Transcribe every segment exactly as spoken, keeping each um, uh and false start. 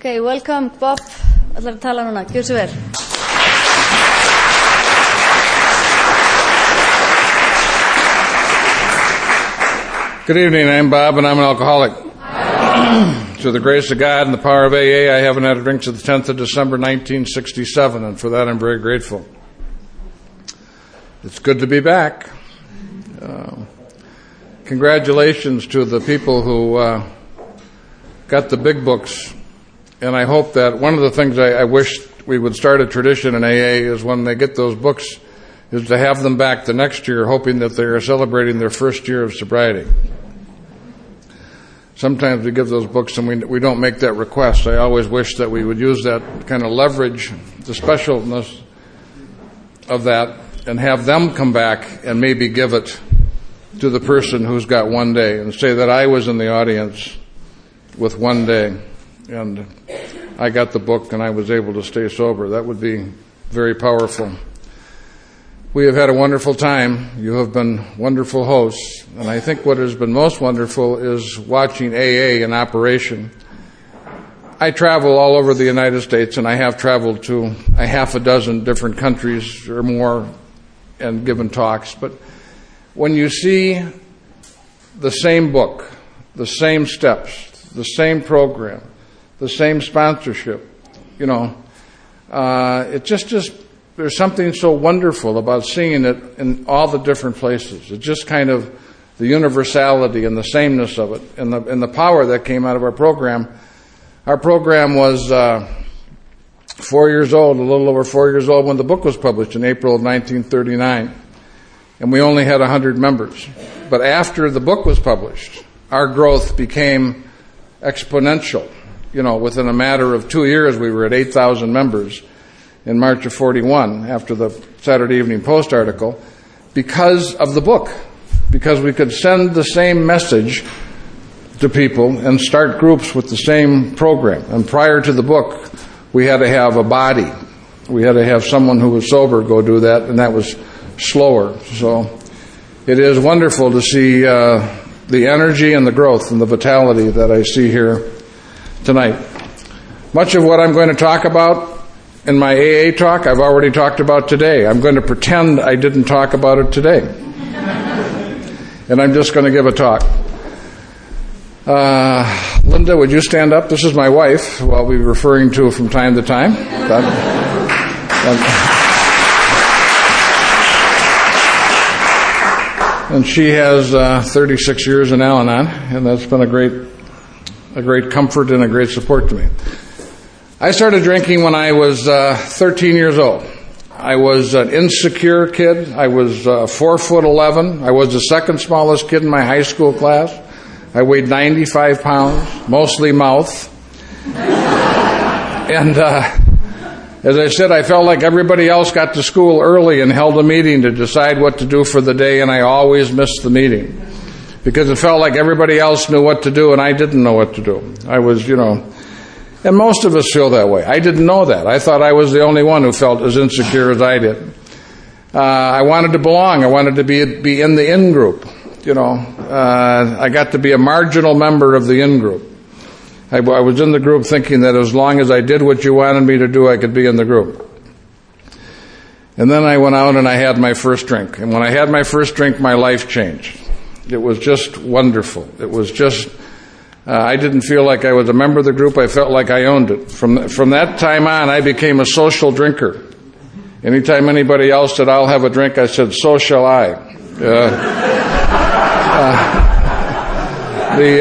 Okay, welcome, Bob. Ætlar að tala núna, gjör svo vel. Good evening, I'm Bob and I'm an alcoholic. Through the grace of God and the power of A A, I haven't had a drink since the tenth of December nineteen sixty-seven, and for that I'm very grateful. It's good to be back. Uh, congratulations to the people who uh, got the big books, and I hope that one of the things I, I wish we would start a tradition in A A is when they get those books is to have them back the next year, hoping that they are celebrating their first year of sobriety. Sometimes we give those books and we we don't make that request. I always wish that we would use that kind of leverage, the specialness of that, and have them come back and maybe give it to the person who's got one day and say that I was in the audience with one day and I got the book and I was able to stay sober. That would be very powerful. We have had a wonderful time. You have been wonderful hosts. And I think what has been most wonderful is watching A A in operation. I travel all over the United States, and I have traveled to a half a dozen different countries or more and given talks. But when you see the same book, the same steps, the same program, the same sponsorship, you know, uh, it just just... there's something so wonderful about seeing it in all the different places. It's just kind of the universality and the sameness of it and the and the power that came out of our program. Our program was uh, four years old, a little over four years old when the book was published in April of nineteen thirty-nine. And we only had one hundred members. But after the book was published, our growth became exponential. You know, within a matter of two years, we were at eight thousand members. In March of forty-one, after the Saturday Evening Post article, because of the book. Because we could send the same message to people and start groups with the same program. And prior to the book, we had to have a body. We had to have someone who was sober go do that, and that was slower. So it is wonderful to see uh, the energy and the growth and the vitality that I see here tonight. Much of what I'm going to talk about in my A A talk, I've already talked about today. I'm going to pretend I didn't talk about it today. And I'm just going to give a talk. Uh, Linda, would you stand up? This is my wife, who I'll be referring to from time to time. That, and, and she has uh, thirty-six years in Al-Anon, and that's been a great, a great comfort and a great support to me. I started drinking when I was uh, thirteen years old. I was an insecure kid. I was uh, four foot eleven. I was the second smallest kid in my high school class. I weighed ninety-five pounds, mostly mouth. And uh, as I said, I felt like everybody else got to school early and held a meeting to decide what to do for the day, and I always missed the meeting because it felt like everybody else knew what to do and I didn't know what to do. I was, you know... And most of us feel that way. I didn't know that. I thought I was the only one who felt as insecure as I did. Uh, I wanted to belong. I wanted to be be in the in group. You know, uh, I got to be a marginal member of the in group. I, I was in the group thinking that as long as I did what you wanted me to do, I could be in the group. And then I went out and I had my first drink. And when I had my first drink, my life changed. It was just wonderful. It was just... Uh, I didn't feel like I was a member of the group. I felt like I owned it. From from that time on, I became a social drinker. Anytime anybody else said, I'll have a drink, I said, so shall I. Uh, uh, the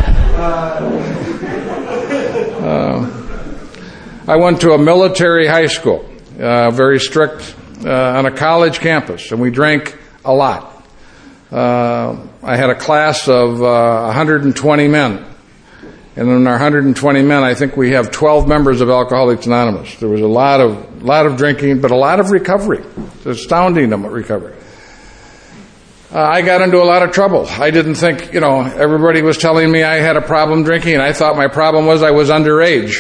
uh, uh, I went to a military high school, uh, very strict, uh, on a college campus, and we drank a lot. Uh, I had a class of uh, one hundred twenty men. And in our one hundred twenty men, I think we have twelve members of Alcoholics Anonymous. There was a lot of lot of drinking, but a lot of recovery. It's astounding amount of recovery. Uh, I got into a lot of trouble. I didn't think, you know, everybody was telling me I had a problem drinking, and I thought my problem was I was underage.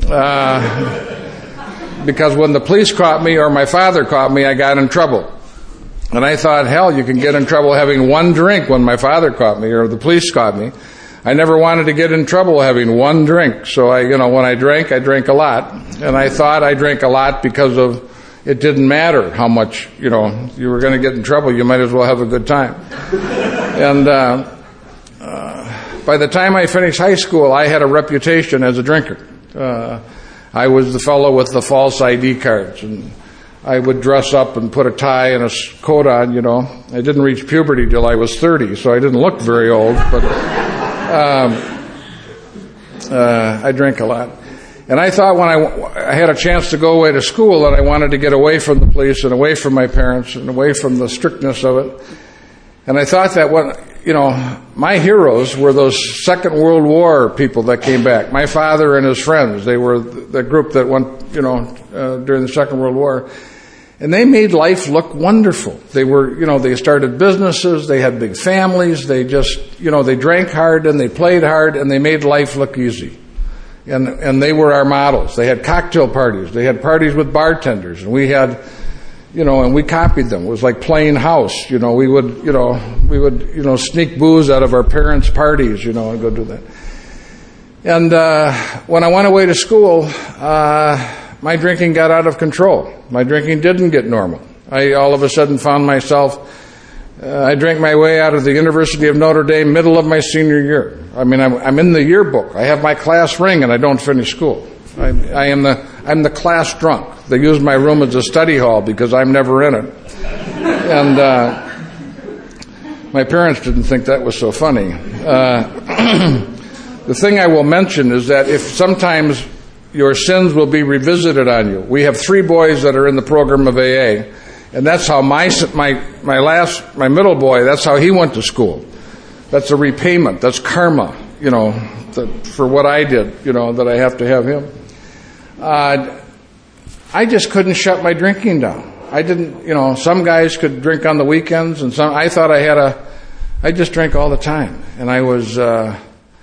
Uh, because when the police caught me or my father caught me, I got in trouble. And I thought, hell, you can get in trouble having one drink when my father caught me or the police caught me. I never wanted to get in trouble having one drink. So I, you know, when I drank, I drank a lot. And I thought I drank a lot because of it didn't matter how much, you know, you were going to get in trouble. You might as well have a good time. And uh, uh, by the time I finished high school, I had a reputation as a drinker. Uh, I was the fellow with the false I D cards, and I would dress up and put a tie and a coat on, you know. I didn't reach puberty till I was thirty, so I didn't look very old, but um, uh, I drank a lot. And I thought when I, I had a chance to go away to school that I wanted to get away from the police and away from my parents and away from the strictness of it. And I thought that what, you know, my heroes were those Second World War people that came back. My father and his friends, they were the group that went, you know, uh, during the Second World War. And they made life look wonderful. They were, you know, they started businesses, they had big families, they just, you know, they drank hard and they played hard and they made life look easy. And, and they were our models. They had cocktail parties. They had parties with bartenders. And we had, you know, and we copied them. It was like playing house. You know, we would, you know, we would, you know, sneak booze out of our parents' parties, you know, and go do that. And, uh, when I went away to school, uh, my drinking got out of control. My drinking didn't get normal. I all of a sudden found myself, uh, I drank my way out of the University of Notre Dame middle of my senior year. I mean, I'm, I'm in the yearbook. I have my class ring and I don't finish school. I, I am the, I'm the class drunk. They use my room as a study hall because I'm never in it. And, uh, my parents didn't think that was so funny. Uh, the thing I will mention is that if sometimes your sins will be revisited on you. We have three boys that are in the program of A A, and that's how my my my last my middle boy. That's how he went to school. That's a repayment. That's karma. You know, the, for what I did. You know, that I have to have him. Uh, I just couldn't shut my drinking down. I didn't. You know, some guys could drink on the weekends, and some. I thought I had a. I just drank all the time, and I was. Uh,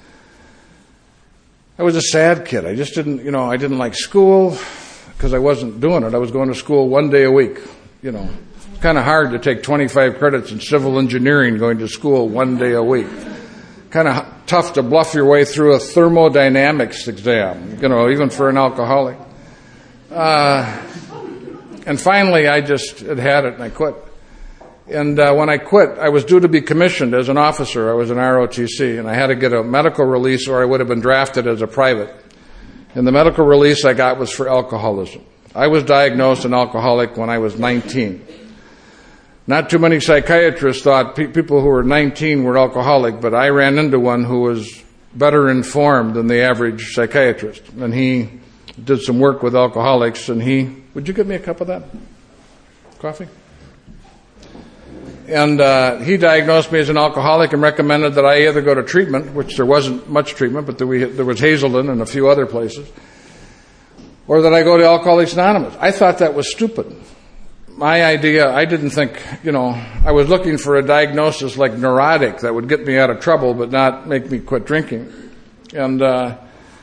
I was a sad kid. I just didn't, you know, I didn't like school because I wasn't doing it. I was going to school one day a week, you know. It's kind of hard to take twenty-five credits in civil engineering going to school one day a week. Kind of tough to bluff your way through a thermodynamics exam, you know, even for an alcoholic. Uh, and finally, I just had had it and I quit. And uh, when I quit, I was due to be commissioned as an officer. I was an R O T C, and I had to get a medical release or I would have been drafted as a private. And the medical release I got was for alcoholism. I was diagnosed an alcoholic when I was nineteen. Not too many psychiatrists thought pe- people who were nineteen were alcoholic, but I ran into one who was better informed than the average psychiatrist. And he did some work with alcoholics, and he... Would you give me a cup of that? Coffee? And uh, he diagnosed me as an alcoholic and recommended that I either go to treatment, which there wasn't much treatment, but there, we, there was Hazelden and a few other places, or that I go to Alcoholics Anonymous. I thought that was stupid. My idea, I didn't think, you know, I was looking for a diagnosis like neurotic that would get me out of trouble but not make me quit drinking. And, uh,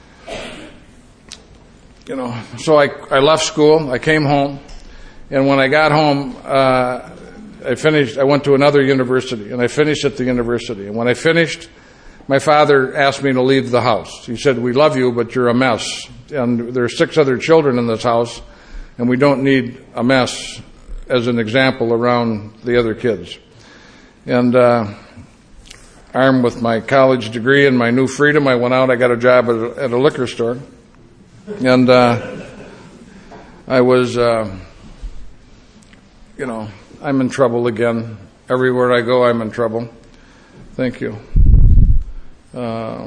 you know, so I, I left school, I came home, and when I got home, uh, I finished, I went to another university, and I finished at the university. And when I finished, my father asked me to leave the house. He said, "We love you, but you're a mess. And there are six other children in this house, and we don't need a mess as an example around the other kids." And uh, armed with my college degree and my new freedom, I went out, I got a job at a, at a liquor store. And uh, I was, uh, you know... I'm in trouble again. Everywhere I go, I'm in trouble. Thank you. Uh,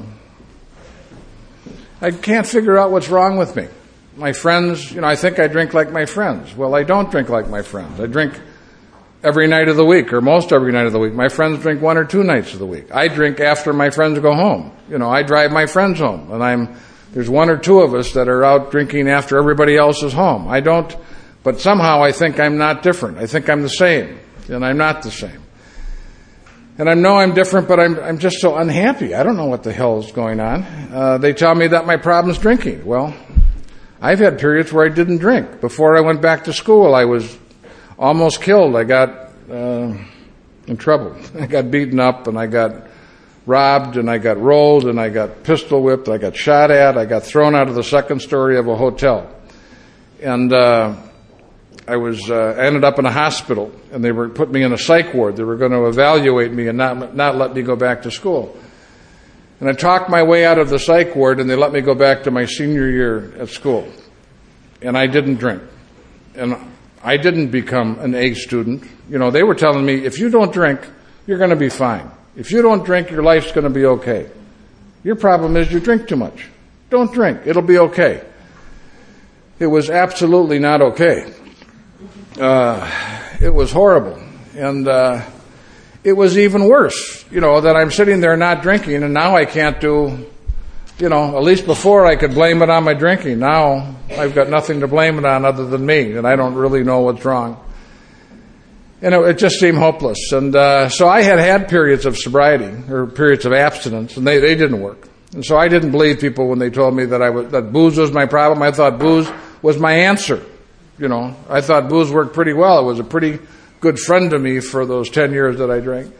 I can't figure out what's wrong with me. My friends, you know, I think I drink like my friends. Well, I don't drink like my friends. I drink every night of the week, or most every night of the week. My friends drink one or two nights of the week. I drink after my friends go home. You know, I drive my friends home, and I'm there's one or two of us that are out drinking after everybody else is home. I don't... But somehow I think I'm not different. I think I'm the same, and I'm not the same. And I know I'm different, but I'm I'm just so unhappy. I don't know what the hell is going on. Uh, they tell me that my problem's drinking. Well, I've had periods where I didn't drink. Before I went back to school, I was almost killed. I got uh, in trouble. I got beaten up, and I got robbed, and I got rolled, and I got pistol whipped, I got shot at, I got thrown out of the second story of a hotel. And uh, I was uh, I ended up in a hospital, and they were put me in a psych ward. They were going to evaluate me and not not let me go back to school. And I talked my way out of the psych ward, and they let me go back to my senior year at school. And I didn't drink. And I didn't become an A student. You know, they were telling me, if you don't drink, you're going to be fine. If you don't drink, your life's going to be okay. Your problem is you drink too much. Don't drink. It'll be okay. It was absolutely not okay. Uh, it was horrible. And uh, it was even worse, you know, that I'm sitting there not drinking, and now I can't do, you know, at least before I could blame it on my drinking. Now I've got nothing to blame it on other than me, and I don't really know what's wrong. And it, it just seemed hopeless. And uh, so I had had periods of sobriety, or periods of abstinence, and they, they didn't work. And so I didn't believe people when they told me that I was, that booze was my problem. I thought booze was my answer. You know, I thought booze worked pretty well. It was a pretty good friend to me for those ten years that I drank.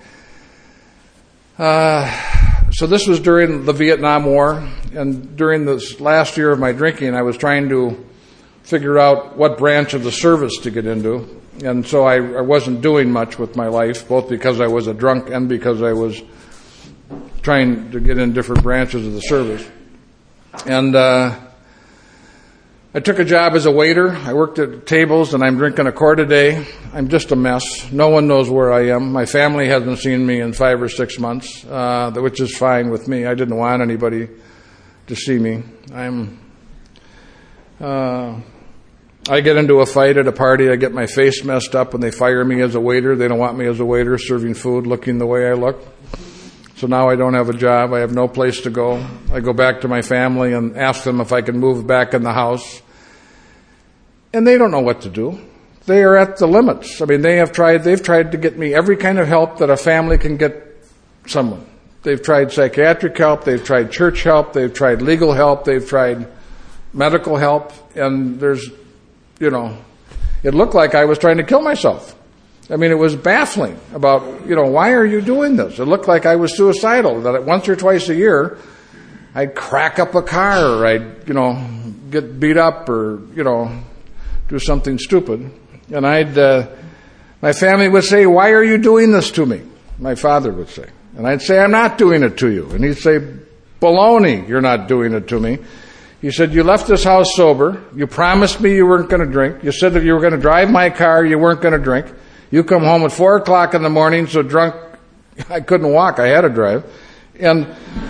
Uh, so this was during the Vietnam War, and during this last year of my drinking, I was trying to figure out what branch of the service to get into. And so I, I wasn't doing much with my life, both because I was a drunk and because I was trying to get in different branches of the service. And uh, I took a job as a waiter. I worked at tables, and I'm drinking a quart a day. I'm just a mess. No one knows where I am. My family hasn't seen me in five or six months, uh, which is fine with me. I didn't want anybody to see me. I'm... Uh, I get into a fight at a party. I get my face messed up when they fire me as a waiter. They don't want me as a waiter serving food, looking the way I look. So now I don't have a job. I have no place to go. I go back to my family and ask them if I can move back in the house. And they don't know what to do. They are at the limits. I mean, they have tried, they've tried to get me every kind of help that a family can get someone. They've tried psychiatric help. They've tried church help. They've tried legal help. They've tried medical help. And there's, you know, it looked like I was trying to kill myself. I mean, it was baffling about, you know, why are you doing this? It looked like I was suicidal, that once or twice a year, I'd crack up a car, or I'd, you know, get beat up, or, you know, do something stupid. And I'd, uh, my family would say, why are you doing this to me? My father would say. And I'd say, I'm not doing it to you. And he'd say, baloney, you're not doing it to me. He said, you left this house sober. You promised me you weren't going to drink. You said that you were going to drive my car. You weren't going to drink. You come home at four o'clock in the morning, so drunk, I couldn't walk. I had to drive. And,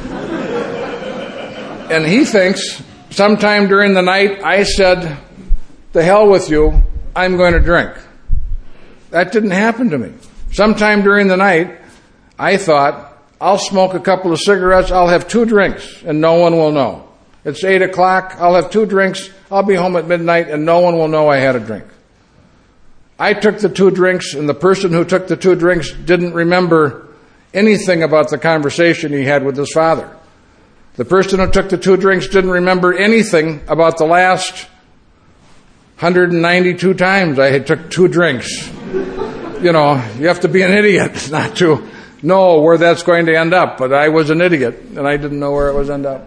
and he thinks sometime during the night I said, the hell with you, I'm going to drink. That didn't happen to me. Sometime during the night, I thought, I'll smoke a couple of cigarettes, I'll have two drinks, and no one will know. It's eight o'clock, I'll have two drinks, I'll be home at midnight, and no one will know I had a drink. I took the two drinks, and the person who took the two drinks didn't remember anything about the conversation he had with his father. The person who took the two drinks didn't remember anything about the last one hundred ninety-two times I had took two drinks. You know, you have to be an idiot not to know where that's going to end up. But I was an idiot, and I didn't know where it was end up.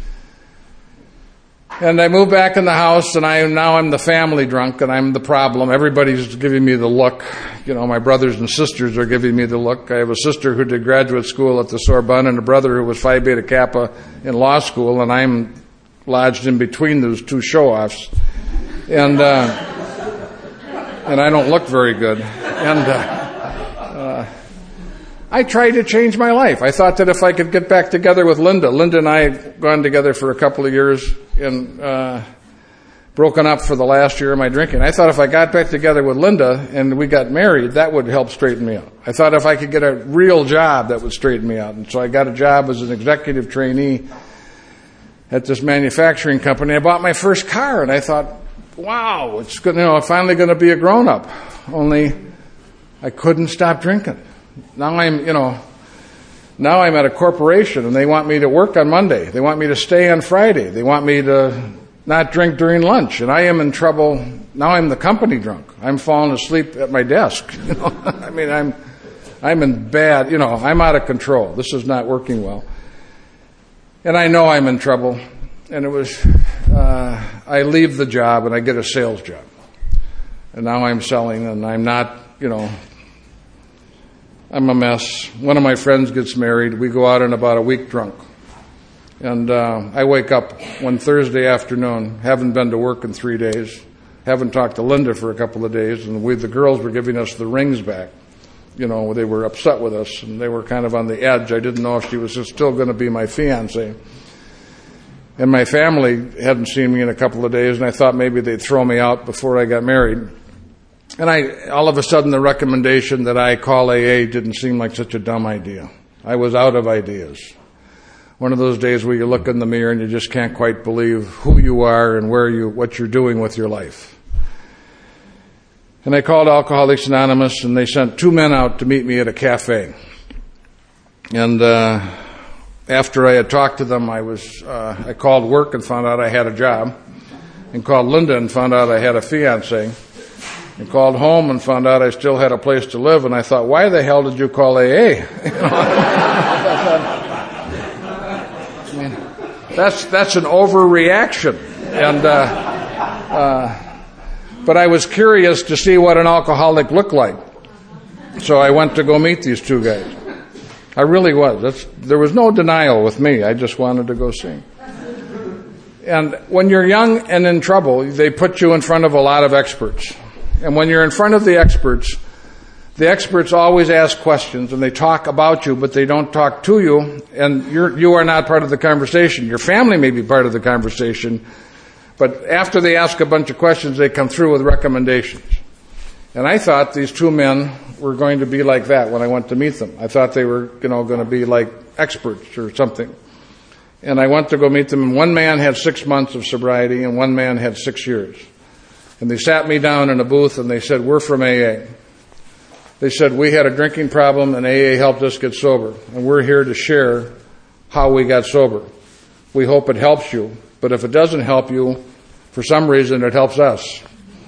And I moved back in the house, and I now I'm the family drunk, and I'm the problem. Everybody's giving me the look. You know, my brothers and sisters are giving me the look. I have a sister who did graduate school at the Sorbonne, and a brother who was Phi Beta Kappa in law school, and I'm lodged in between those two show-offs. And uh, and I don't look very good. And uh, uh, I tried to change my life. I thought that if I could get back together with Linda, Linda and I had gone together for a couple of years and uh, broken up for the last year of my drinking. I thought if I got back together with Linda and we got married, that would help straighten me out. I thought if I could get a real job, that would straighten me out. And so I got a job as an executive trainee at this manufacturing company. I bought my first car, and I thought, wow, it's good, you know, I'm finally going to be a grown-up. Only I couldn't stop drinking. Now I'm, you know, now I'm at a corporation, and they want me to work on Monday. They want me to stay on Friday. They want me to not drink during lunch, and I am in trouble. Now I'm the company drunk. I'm falling asleep at my desk. You know, I mean, I'm I'm in bad, you know, I'm out of control. This is not working well. And I know I'm in trouble. And it was, uh, I leave the job and I get a sales job. And now I'm selling and I'm not, you know, I'm a mess. One of my friends gets married. We go out in about a week drunk. And uh, I wake up one Thursday afternoon, haven't been to work in three days, haven't talked to Linda for a couple of days, and we, the girls were giving us the rings back. You know, they were upset with us, and they were kind of on the edge. I didn't know if she was still going to be my fiancée. And my family hadn't seen me in a couple of days, and I thought maybe they'd throw me out before I got married. And I, all of a sudden, the recommendation that I call A A didn't seem like such a dumb idea. I was out of ideas. One of those days where you look in the mirror and you just can't quite believe who you are and where you, what you're doing with your life. And I called Alcoholics Anonymous, and they sent two men out to meet me at a cafe. And uh, after I had talked to them, I was uh, I called work and found out I had a job, and called Linda and found out I had a fiancé. And called home and found out I still had a place to live, and I thought, why the hell did you call A A? I mean, that's that's an overreaction. And uh, uh, but I was curious to see what an alcoholic looked like, so I went to go meet these two guys. I really was. That's, there was no denial with me. I just wanted to go see. And when you're young and in trouble, they put you in front of a lot of experts. And when you're in front of the experts, the experts always ask questions and they talk about you, but they don't talk to you, and you're, you are not part of the conversation. Your family may be part of the conversation, but after they ask a bunch of questions, they come through with recommendations. And I thought these two men were going to be like that when I went to meet them. I thought they were, you know, going to be like experts or something. And I went to go meet them, and one man had six months of sobriety and one man had six years. And they sat me down in a booth and they said, we're from A A. They said, we had a drinking problem and A A helped us get sober. And we're here to share how we got sober. We hope it helps you. But if it doesn't help you, for some reason it helps us.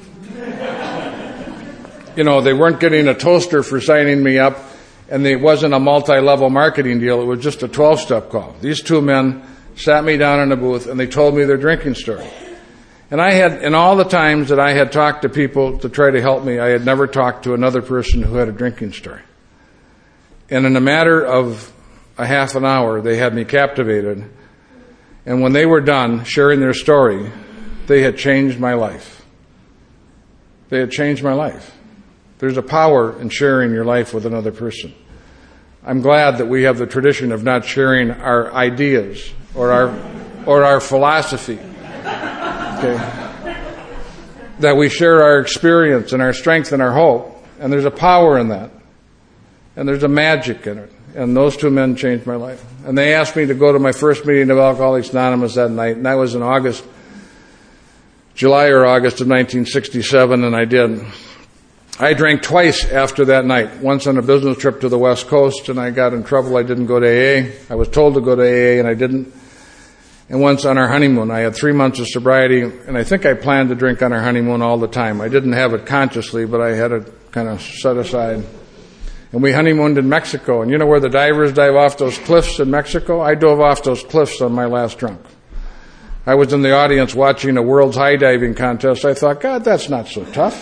You know, they weren't getting a toaster for signing me up, and it wasn't a multi-level marketing deal. It was just a twelve-step call. These two men sat me down in a booth and they told me their drinking story. And I had, in all the times that I had talked to people to try to help me, I had never talked to another person who had a drinking story. And in a matter of a half an hour, they had me captivated. And when they were done sharing their story, they had changed my life. They had changed my life. There's a power in sharing your life with another person. I'm glad that we have the tradition of not sharing our ideas or our, or our philosophy. Okay. That we share our experience and our strength and our hope. And there's a power in that. And there's a magic in it. And those two men changed my life. And they asked me to go to my first meeting of Alcoholics Anonymous that night. And that was in August, July or August of nineteen sixty-seven, and I did. I drank twice after that night. Once on a business trip to the West Coast, and I got in trouble. I didn't go to A A. I was told to go to A A, and I didn't. And once on our honeymoon. I had three months of sobriety, and I think I planned to drink on our honeymoon all the time. I didn't have it consciously, but I had it kind of set aside. And we honeymooned in Mexico. And you know where the divers dive off those cliffs in Mexico? I dove off those cliffs on my last drunk. I was in the audience watching a world's high diving contest. I thought, God, that's not so tough.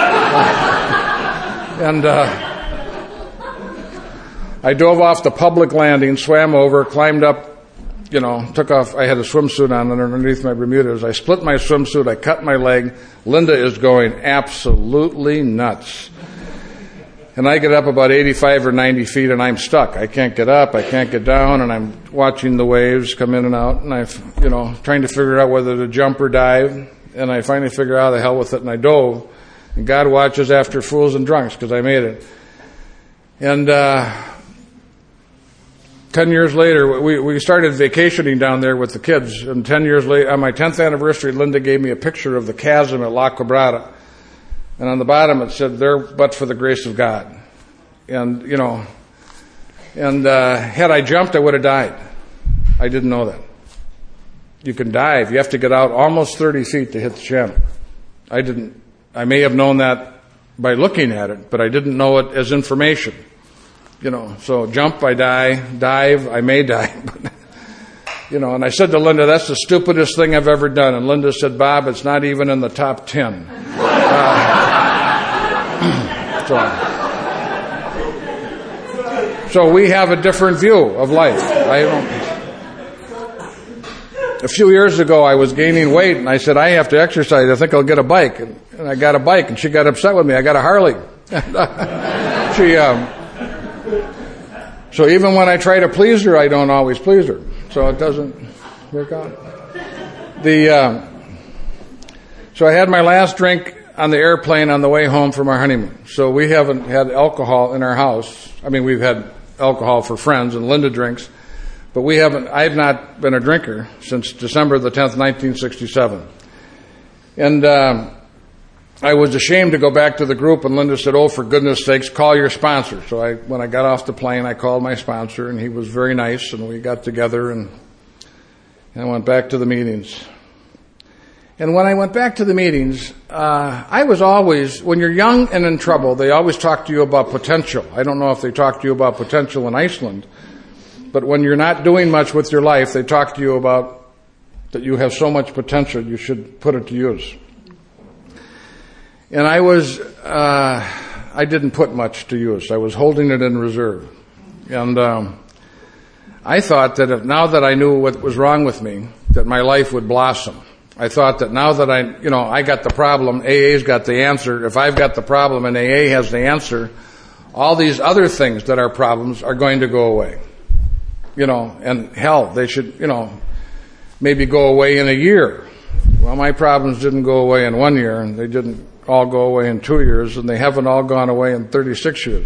and uh, I dove off the public landing, swam over, climbed up, you know, took off. I had a swimsuit on underneath my Bermudas. I split my swimsuit. I cut my leg. Linda is going absolutely nuts. And I get up about eighty-five or ninety feet, and I'm stuck. I can't get up. I can't get down, and I'm watching the waves come in and out, and I, you know, trying to figure out whether to jump or dive. And I finally figure out the hell with it, and I dove. And God watches after fools and drunks, because I made it. And uh, ten years later, we, we started vacationing down there with the kids. And ten years later, on my tenth anniversary, Linda gave me a picture of the chasm at La Quebrada. And on the bottom it said, there but for the grace of God. And, you know, and uh, had I jumped, I would have died. I didn't know that. You can dive. You have to get out almost thirty feet to hit the channel. I didn't. I may have known that by looking at it, but I didn't know it as information. You know, so jump, I die, dive, I may die. You know, and I said to Linda, that's the stupidest thing I've ever done. And Linda said, Bob, it's not even in the top ten. Uh, so, so we have a different view of life. I don't, a few years ago, I was gaining weight, and I said, I have to exercise. I think I'll get a bike. And, and I got a bike, and she got upset with me. I got a Harley. she, um, so even when I try to please her, I don't always please her. So it doesn't work out. The uh, so I had my last drink on the airplane on the way home from our honeymoon. So we haven't had alcohol in our house. I mean, we've had alcohol for friends, and Linda drinks, but we haven't. I've not been a drinker since December the tenth, nineteen sixty-seven. And um, I was ashamed to go back to the group, and Linda said, "Oh, for goodness sakes, call your sponsor." So I, when I got off the plane, I called my sponsor, and he was very nice, and we got together, and, and I went back to the meetings. And when I went back to the meetings, uh, I was always, when you're young and in trouble, they always talk to you about potential. I don't know if they talk to you about potential in Iceland, but when you're not doing much with your life, they talk to you about that you have so much potential, you should put it to use. And I was, uh, I didn't put much to use. I was holding it in reserve. And um, I thought that if, now that I knew what was wrong with me, that my life would blossom. I thought that now that I, you know, I got the problem, A A's got the answer. If I've got the problem and A A has the answer, all these other things that are problems are going to go away. You know, and hell, they should, you know, maybe go away in a year. Well, my problems didn't go away in one year, and they didn't all go away in two years, and they haven't all gone away in thirty-six years.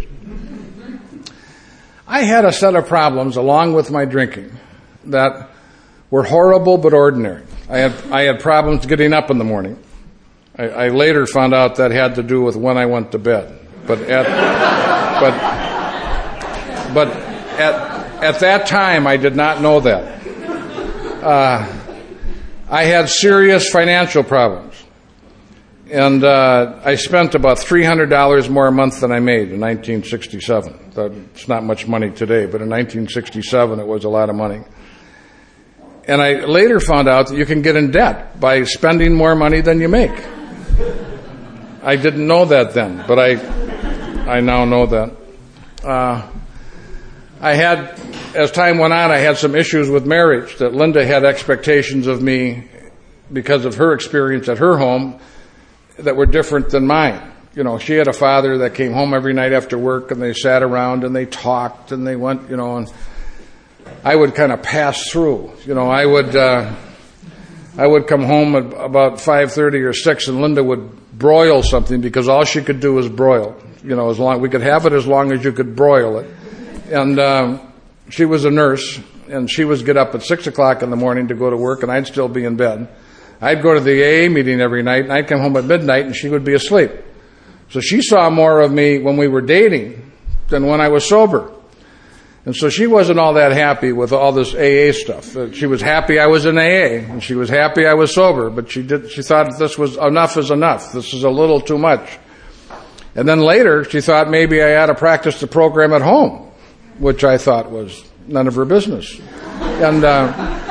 I had a set of problems along with my drinking that were horrible but ordinary. I had I had problems getting up in the morning. I, I later found out that had to do with when I went to bed. But at but but at at that time I did not know that. Uh, I had serious financial problems. And uh, I spent about three hundred dollars more a month than I made in nineteen sixty-seven. It's not much money today, but in nineteen sixty-seven it was a lot of money. And I later found out that you can get in debt by spending more money than you make. I didn't know that then, but I I now know that. Uh, I had, as time went on, I had some issues with marriage, that Linda had expectations of me because of her experience at her home that were different than mine. You know, she had a father that came home every night after work, and they sat around and they talked and they went, you know, and I would kind of pass through. You know, I would uh, I would come home at about five thirty or six, and Linda would broil something because all she could do was broil. You know, as long we could have it as long as you could broil it. And um, she was a nurse, and she would get up at six o'clock in the morning to go to work, and I'd still be in bed. I'd go to the A A meeting every night, and I'd come home at midnight, and she would be asleep. So she saw more of me when we were dating than when I was sober. And so she wasn't all that happy with all this A A stuff. She was happy I was in A A, and she was happy I was sober, but she did. She thought this was enough is enough. This is a little too much. And then later, she thought maybe I ought to practice the program at home, which I thought was none of her business. And uh,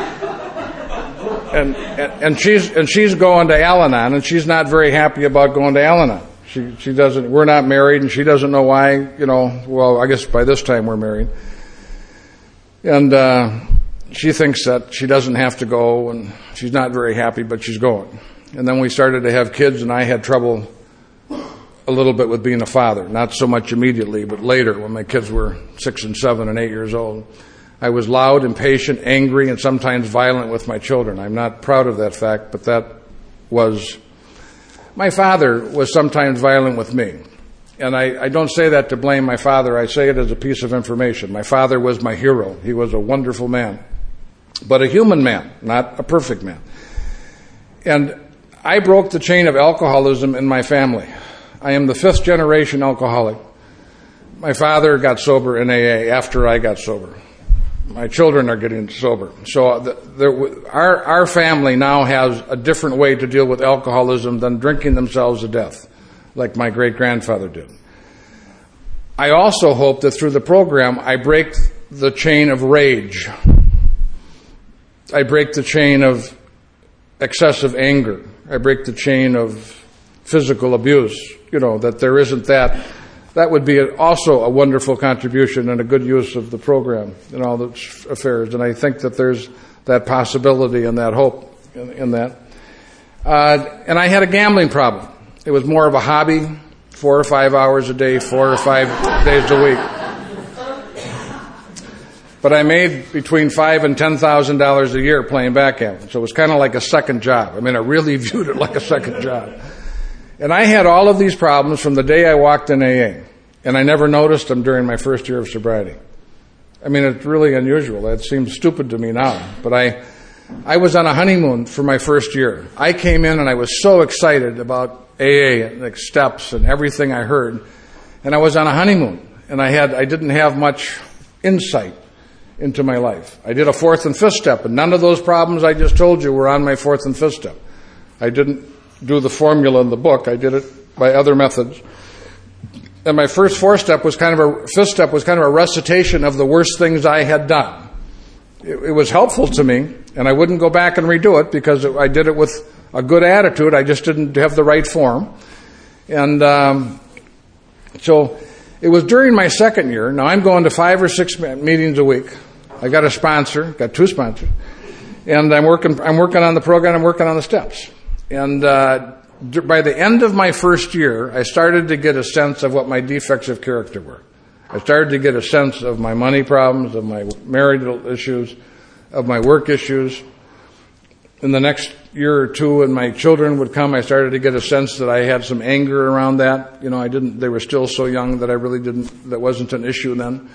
and, and and she's and she's going to Al-Anon, and she's not very happy about going to Al-Anon. She she doesn't. We're not married, and she doesn't know why. You know. Well, I guess by this time we're married. And uh, she thinks that she doesn't have to go, and she's not very happy, but she's going. And then we started to have kids, and I had trouble a little bit with being a father. Not so much immediately, but later when my kids were six and seven and eight years old. I was loud, impatient, angry, and sometimes violent with my children. I'm not proud of that fact, but that was... My father was sometimes violent with me. And I, I don't say that to blame my father. I say it as a piece of information. My father was my hero. He was a wonderful man. But a human man, not a perfect man. And I broke the chain of alcoholism in my family. I am the fifth generation alcoholic. My father got sober in A A after I got sober. My children are getting sober. So the, the, our, our family now has a different way to deal with alcoholism than drinking themselves to death, like my great-grandfather did. I also hope that through the program I break the chain of rage. I break the chain of excessive anger. I break the chain of physical abuse. You know, that there isn't that. That would be also a wonderful contribution and a good use of the program and all those affairs. And I think that there's that possibility and that hope in, in that. Uh, and I had a gambling problem. It was more of a hobby, four or five hours a day, four or five days a week. But I made between five and ten thousand dollars a year playing backgammon, so it was kind of like a second job. I mean, I really viewed it like a second job. And I had all of these problems from the day I walked in A A, and I never noticed them during my first year of sobriety. I mean, it's really unusual. It seems stupid to me now, but I, I was on a honeymoon for my first year. I came in and I was so excited about A A and the steps and everything I heard, and I was on a honeymoon, and I had, I didn't have much insight into my life. I did a fourth and fifth step, and none of those problems I just told you were on my fourth and fifth step. I didn't do the formula in the book. I did it by other methods. And my first fourth step was kind of a, fifth step was kind of a recitation of the worst things I had done. It, it was helpful to me, and I wouldn't go back and redo it because it, I did it with a good attitude. I just didn't have the right form. And um, so it was during my second year. Now I'm going to five or six meetings a week. I got a sponsor, got two sponsors, and I'm working. I'm working on the program. I'm working on the steps. And uh, by the end of my first year, I started to get a sense of what my defects of character were. I started to get a sense of my money problems, of my marital issues, of my work issues. In the next year or two, when my children would come, I started to get a sense that I had some anger around that. You know, I didn't. They were still so young that I really didn't. That wasn't an issue then.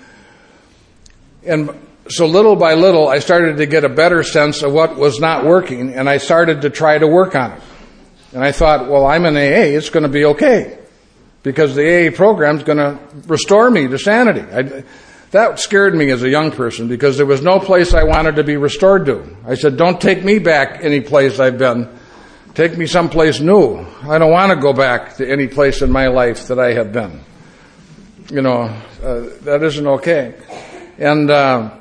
And so little by little, I started to get a better sense of what was not working, and I started to try to work on it. And I thought, well, I'm in A A, it's going to be okay, because the A A program is going to restore me to sanity. I, that scared me as a young person, because there was no place I wanted to be restored to. I said, don't take me back any place I've been. Take me someplace new. I don't want to go back to any place in my life that I have been. You know, uh, that isn't okay. And uh,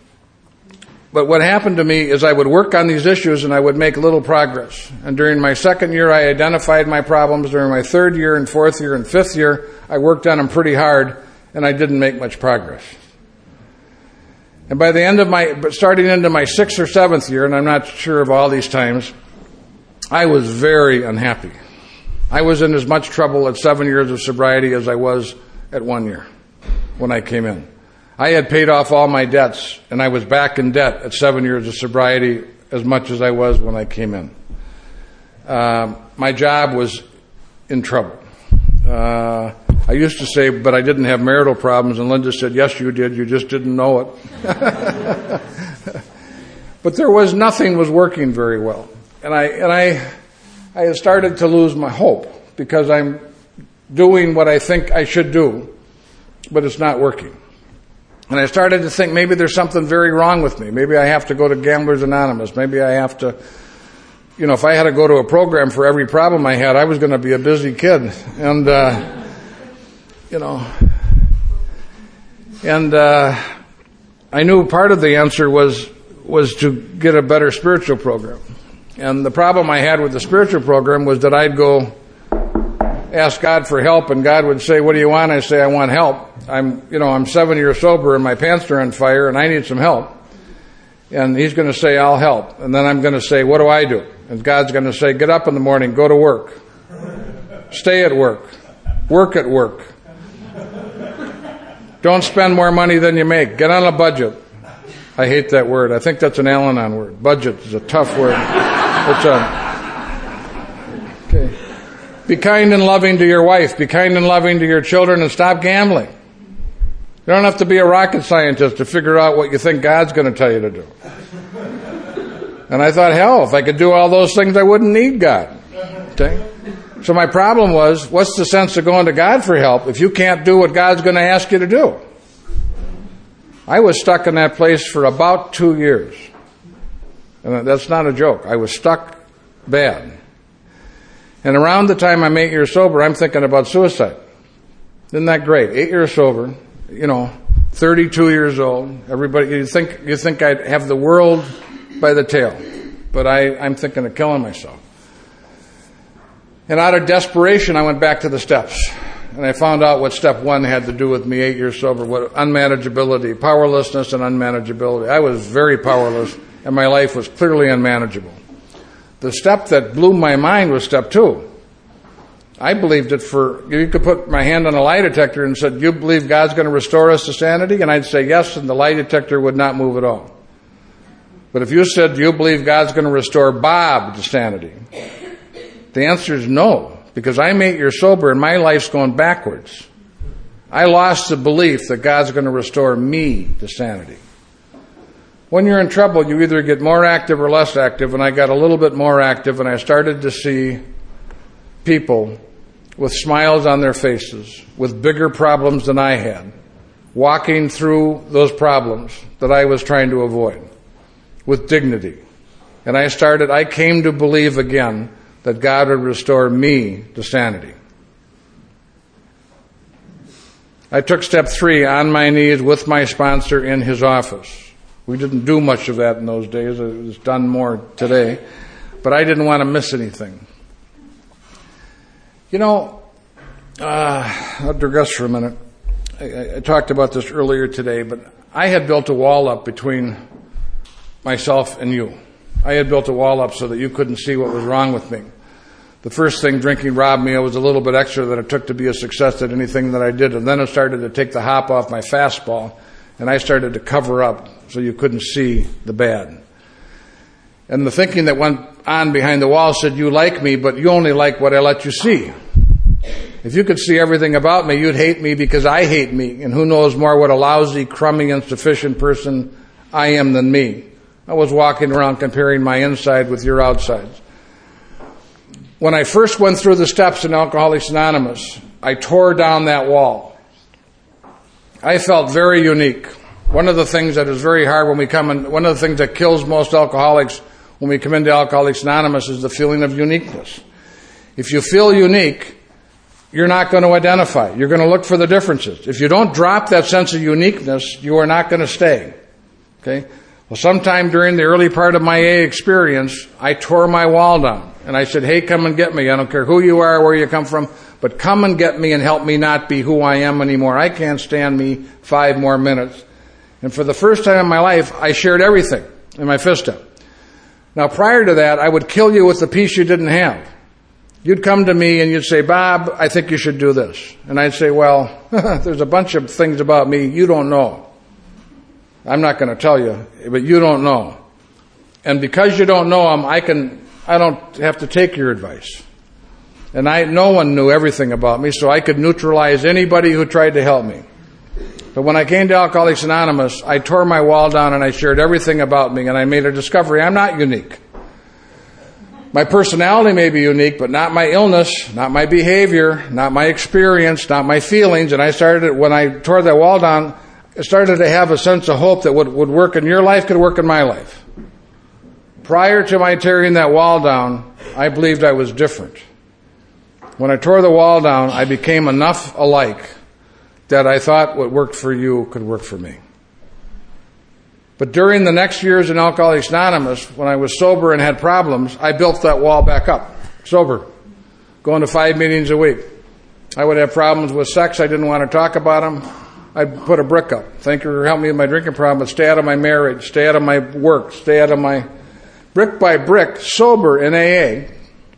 but what happened to me is I would work on these issues and I would make little progress. And during my second year, I identified my problems. During my third year and fourth year and fifth year, I worked on them pretty hard, and I didn't make much progress. And by the end of my, but starting into my sixth or seventh year, and I'm not sure of all these times, I was very unhappy. I was in as much trouble at seven years of sobriety as I was at one year when I came in. I had paid off all my debts, and I was back in debt at seven years of sobriety as much as I was when I came in. Uh, my job was in trouble. Uh, I used to say, but I didn't have marital problems, and Linda said, yes, you did, you just didn't know it. But there was, nothing was working very well. And I, and I, I had started to lose my hope, because I'm doing what I think I should do, but it's not working. And I started to think maybe there's something very wrong with me. Maybe I have to go to Gamblers Anonymous. Maybe I have to, you know, if I had to go to a program for every problem I had, I was going to be a busy kid. And, uh, you know, and uh, I knew part of the answer was was to get a better spiritual program. And the problem I had with the spiritual program was that I'd go ask God for help, and God would say, what do you want? I say, I want help. I'm, you know, I'm seven years sober and my pants are on fire and I need some help. And he's going to say, I'll help. And then I'm going to say, what do I do? And God's going to say, get up in the morning, go to work. Stay at work. Work at work. Don't spend more money than you make. Get on a budget. I hate that word. I think that's an Al-Anon word. Budget is a tough word. It's a, okay. Be kind and loving to your wife. Be kind and loving to your children, and stop gambling. You don't have to be a rocket scientist to figure out what you think God's going to tell you to do. And I thought, hell, if I could do all those things, I wouldn't need God. Okay? So my problem was, what's the sense of going to God for help if you can't do what God's going to ask you to do? I was stuck in that place for about two years. And that's not a joke. I was stuck bad. And around the time I'm eight years sober, I'm thinking about suicide. Isn't that great? Eight years sober, you know, thirty-two years old. Everybody, you think you think I'd have the world by the tail, but I, I'm thinking of killing myself. And out of desperation, I went back to the steps. And I found out what step one had to do with me eight years sober, what unmanageability, powerlessness and unmanageability. I was very powerless, and my life was clearly unmanageable. The step that blew my mind was step two. I believed it for, you could put my hand on a lie detector and said, you believe God's going to restore us to sanity? And I'd say yes, and the lie detector would not move at all. But if you said, do you believe God's going to restore Bob to sanity? The answer is no. Because I'm eight years sober and my life's going backwards. I lost the belief that God's going to restore me to sanity. When you're in trouble, you either get more active or less active, and I got a little bit more active, and I started to see people with smiles on their faces, with bigger problems than I had, walking through those problems that I was trying to avoid, with dignity. And I started, I came to believe again that God would restore me to sanity. I took step three on my knees with my sponsor in his office. We didn't do much of that in those days. It was done more today. But I didn't want to miss anything. You know, uh, I'll digress for a minute. I, I talked about this earlier today, but I had built a wall up between myself and you. I had built a wall up so that you couldn't see what was wrong with me. The first thing drinking robbed me, it was a little bit extra that it took to be a success at anything that I did. And then it started to take the hop off my fastball, and I started to cover up so you couldn't see the bad. And the thinking that went on behind the wall said, you like me, but you only like what I let you see. If you could see everything about me, you'd hate me because I hate me. And who knows more what a lousy, crummy, insufficient person I am than me. I was walking around comparing my inside with your outsides. When I first went through the steps in Alcoholics Anonymous, I tore down that wall. I felt very unique. One of the things that is very hard when we come in, one of the things that kills most alcoholics when we come into Alcoholics Anonymous is the feeling of uniqueness. If you feel unique, you're not going to identify. You're going to look for the differences. If you don't drop that sense of uniqueness, you are not going to stay. Okay? Well, sometime during the early part of my A A experience, I tore my wall down. And I said, hey, come and get me. I don't care who you are, where you come from, but come and get me and help me not be who I am anymore. I can't stand me five more minutes. And for the first time in my life, I shared everything in my fifth step. Now, prior to that, I would kill you with the piece you didn't have. You'd come to me and you'd say, Bob, I think you should do this. And I'd say, well, there's a bunch of things about me you don't know. I'm not going to tell you, but you don't know. And because you don't know them, I can, I don't have to take your advice. And I, no one knew everything about me, so I could neutralize anybody who tried to help me. But when I came to Alcoholics Anonymous, I tore my wall down and I shared everything about me, and I made a discovery. I'm not unique. My personality may be unique, but not my illness, not my behavior, not my experience, not my feelings. And I started, when I tore that wall down, I started to have a sense of hope that what would work in your life could work in my life. Prior to my tearing that wall down, I believed I was different. When I tore the wall down, I became enough alike that I thought what worked for you could work for me. But during the next years in Alcoholics Anonymous, when I was sober and had problems, I built that wall back up, sober, going to five meetings a week. I would have problems with sex. I didn't want to talk about them. I'd put a brick up. Thank you for helping me with my drinking problem, but stay out of my marriage, stay out of my work, stay out of my... Brick by brick, sober in A A,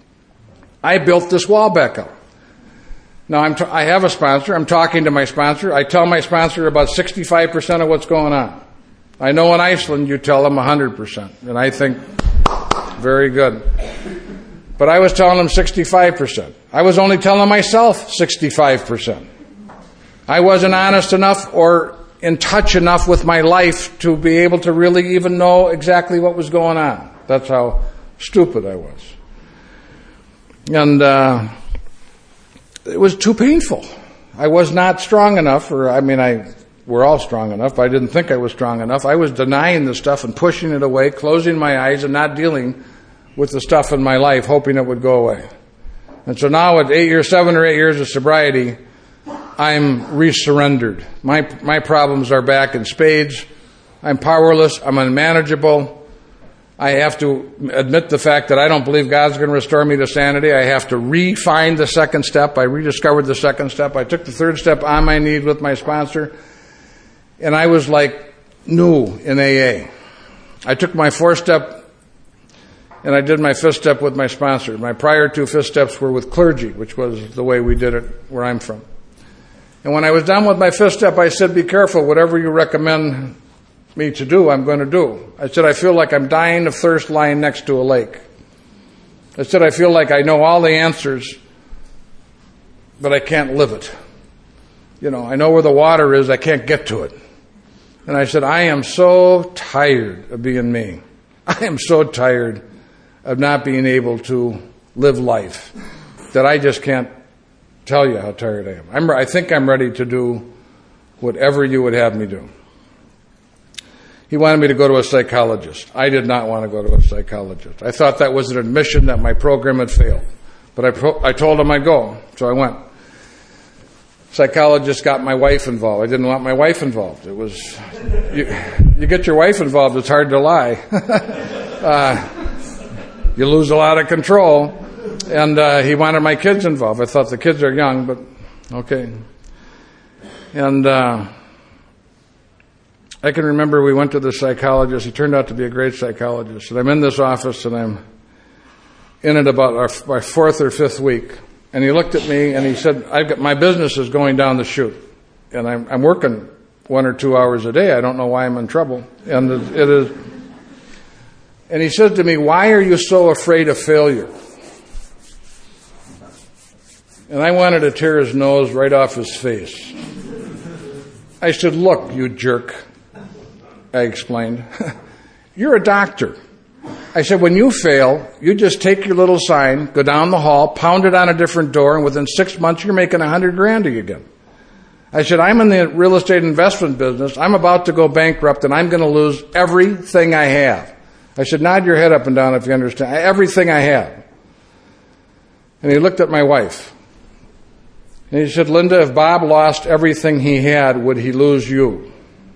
I built this wall back up. Now, I'm t- I have a sponsor. I'm talking to my sponsor. I tell my sponsor about sixty-five percent of what's going on. I know in Iceland you tell them one hundred percent, and I think, very good. But I was telling them sixty-five percent. I was only telling myself sixty-five percent. I wasn't honest enough or in touch enough with my life to be able to really even know exactly what was going on. That's how stupid I was. And uh, it was too painful. I was not strong enough, or I mean, I we're all strong enough, but I didn't think I was strong enough. I was denying the stuff and pushing it away, closing my eyes and not dealing with the stuff in my life, hoping it would go away. And so now at eight years, seven or eight years of sobriety, I'm resurrendered. My my problems are back in spades. I'm powerless. I'm unmanageable. I have to admit the fact that I don't believe God's going to restore me to sanity. I have to re-find the second step. I rediscovered the second step. I took the third step on my knees with my sponsor. And I was like new in A A. I took my fourth step and I did my fifth step with my sponsor. My prior two fifth steps were with clergy, which was the way we did it where I'm from. And when I was done with my fifth step, I said, be careful, whatever you recommend me to do, I'm going to do. I said, I feel like I'm dying of thirst lying next to a lake. I said, I feel like I know all the answers, but I can't live it. You know, I know where the water is, I can't get to it. And I said, I am so tired of being me. I am so tired of not being able to live life that I just can't tell you how tired I am. I'm, I think I'm ready to do whatever you would have me do. He wanted me to go to a psychologist. I did not want to go to a psychologist. I thought that was an admission that my program had failed. But I, pro- I told him I'd go, so I went. Psychologist got my wife involved. I didn't want my wife involved. It was, you, you get your wife involved, it's hard to lie. uh, you lose a lot of control. And uh, he wanted my kids involved. I thought the kids are young, but okay. And uh, I can remember we went to the psychologist. He turned out to be a great psychologist. And I'm in this office, and I'm in it about our, my fourth or fifth week. And he looked at me, and he said, I've got, my business is going down the chute. And I'm, I'm working one or two hours a day. I don't know why I'm in trouble. And it, it is. And he said to me, why are you so afraid of failure? And I wanted to tear his nose right off his face. I said, look, you jerk, I explained. You're a doctor. I said, when you fail, you just take your little sign, go down the hall, pound it on a different door, and within six months you're making a hundred grand again. I said, I'm in the real estate investment business. I'm about to go bankrupt, and I'm going to lose everything I have. I said, nod your head up and down if you understand. Everything I have. And he looked at my wife. And he said, Linda, if Bob lost everything he had, would he lose you?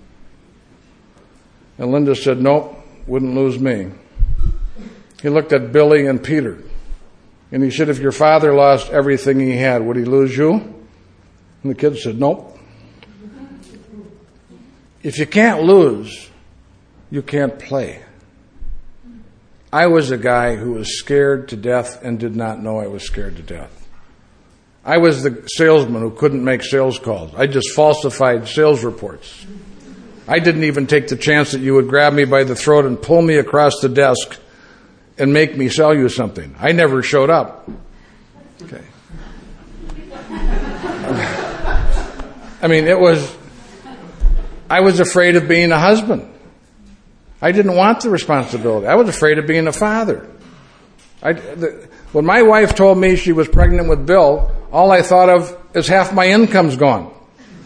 And Linda said, nope, wouldn't lose me. He looked at Billy and Peter. And he said, if your father lost everything he had, would he lose you? And the kids said, nope. If you can't lose, you can't play. I was a guy who was scared to death and did not know I was scared to death. I was the salesman who couldn't make sales calls. I just falsified sales reports. I didn't even take the chance that you would grab me by the throat and pull me across the desk and make me sell you something. I never showed up. Okay. I mean, it was, I was afraid of being a husband. I didn't want the responsibility. I was afraid of being a father. I, the, when my wife told me she was pregnant with Bill, all I thought of is half my income's gone.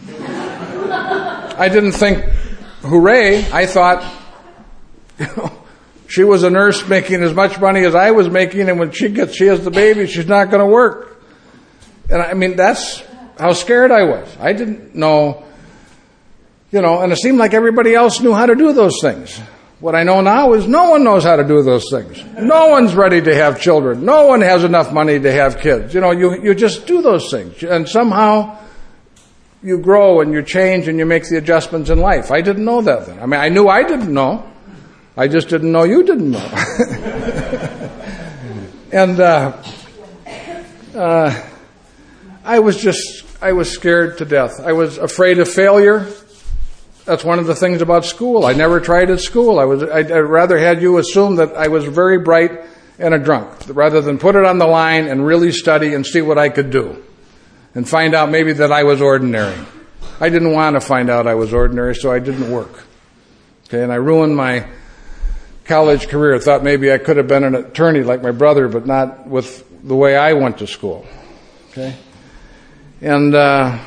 I didn't think, hooray. I thought, you know, she was a nurse making as much money as I was making, and when she gets, she has the baby, she's not going to work. And I mean, that's how scared I was. I didn't know, you know, and it seemed like everybody else knew how to do those things. What I know now is no one knows how to do those things. No one's ready to have children. No one has enough money to have kids. You know, you, you just do those things. And somehow you grow and you change and you make the adjustments in life. I didn't know that then. I mean, I knew I didn't know. I just didn't know you didn't know. and uh, uh, I was just, I was scared to death. I was afraid of failure. That's one of the things about school. I never tried at school. I was, I'd, I'd rather had you assume that I was very bright and a drunk, rather than put it on the line and really study and see what I could do and find out maybe that I was ordinary. I didn't want to find out I was ordinary, so I didn't work. Okay, and I ruined my college career. I thought maybe I could have been an attorney like my brother, but not with the way I went to school. Okay, and uh,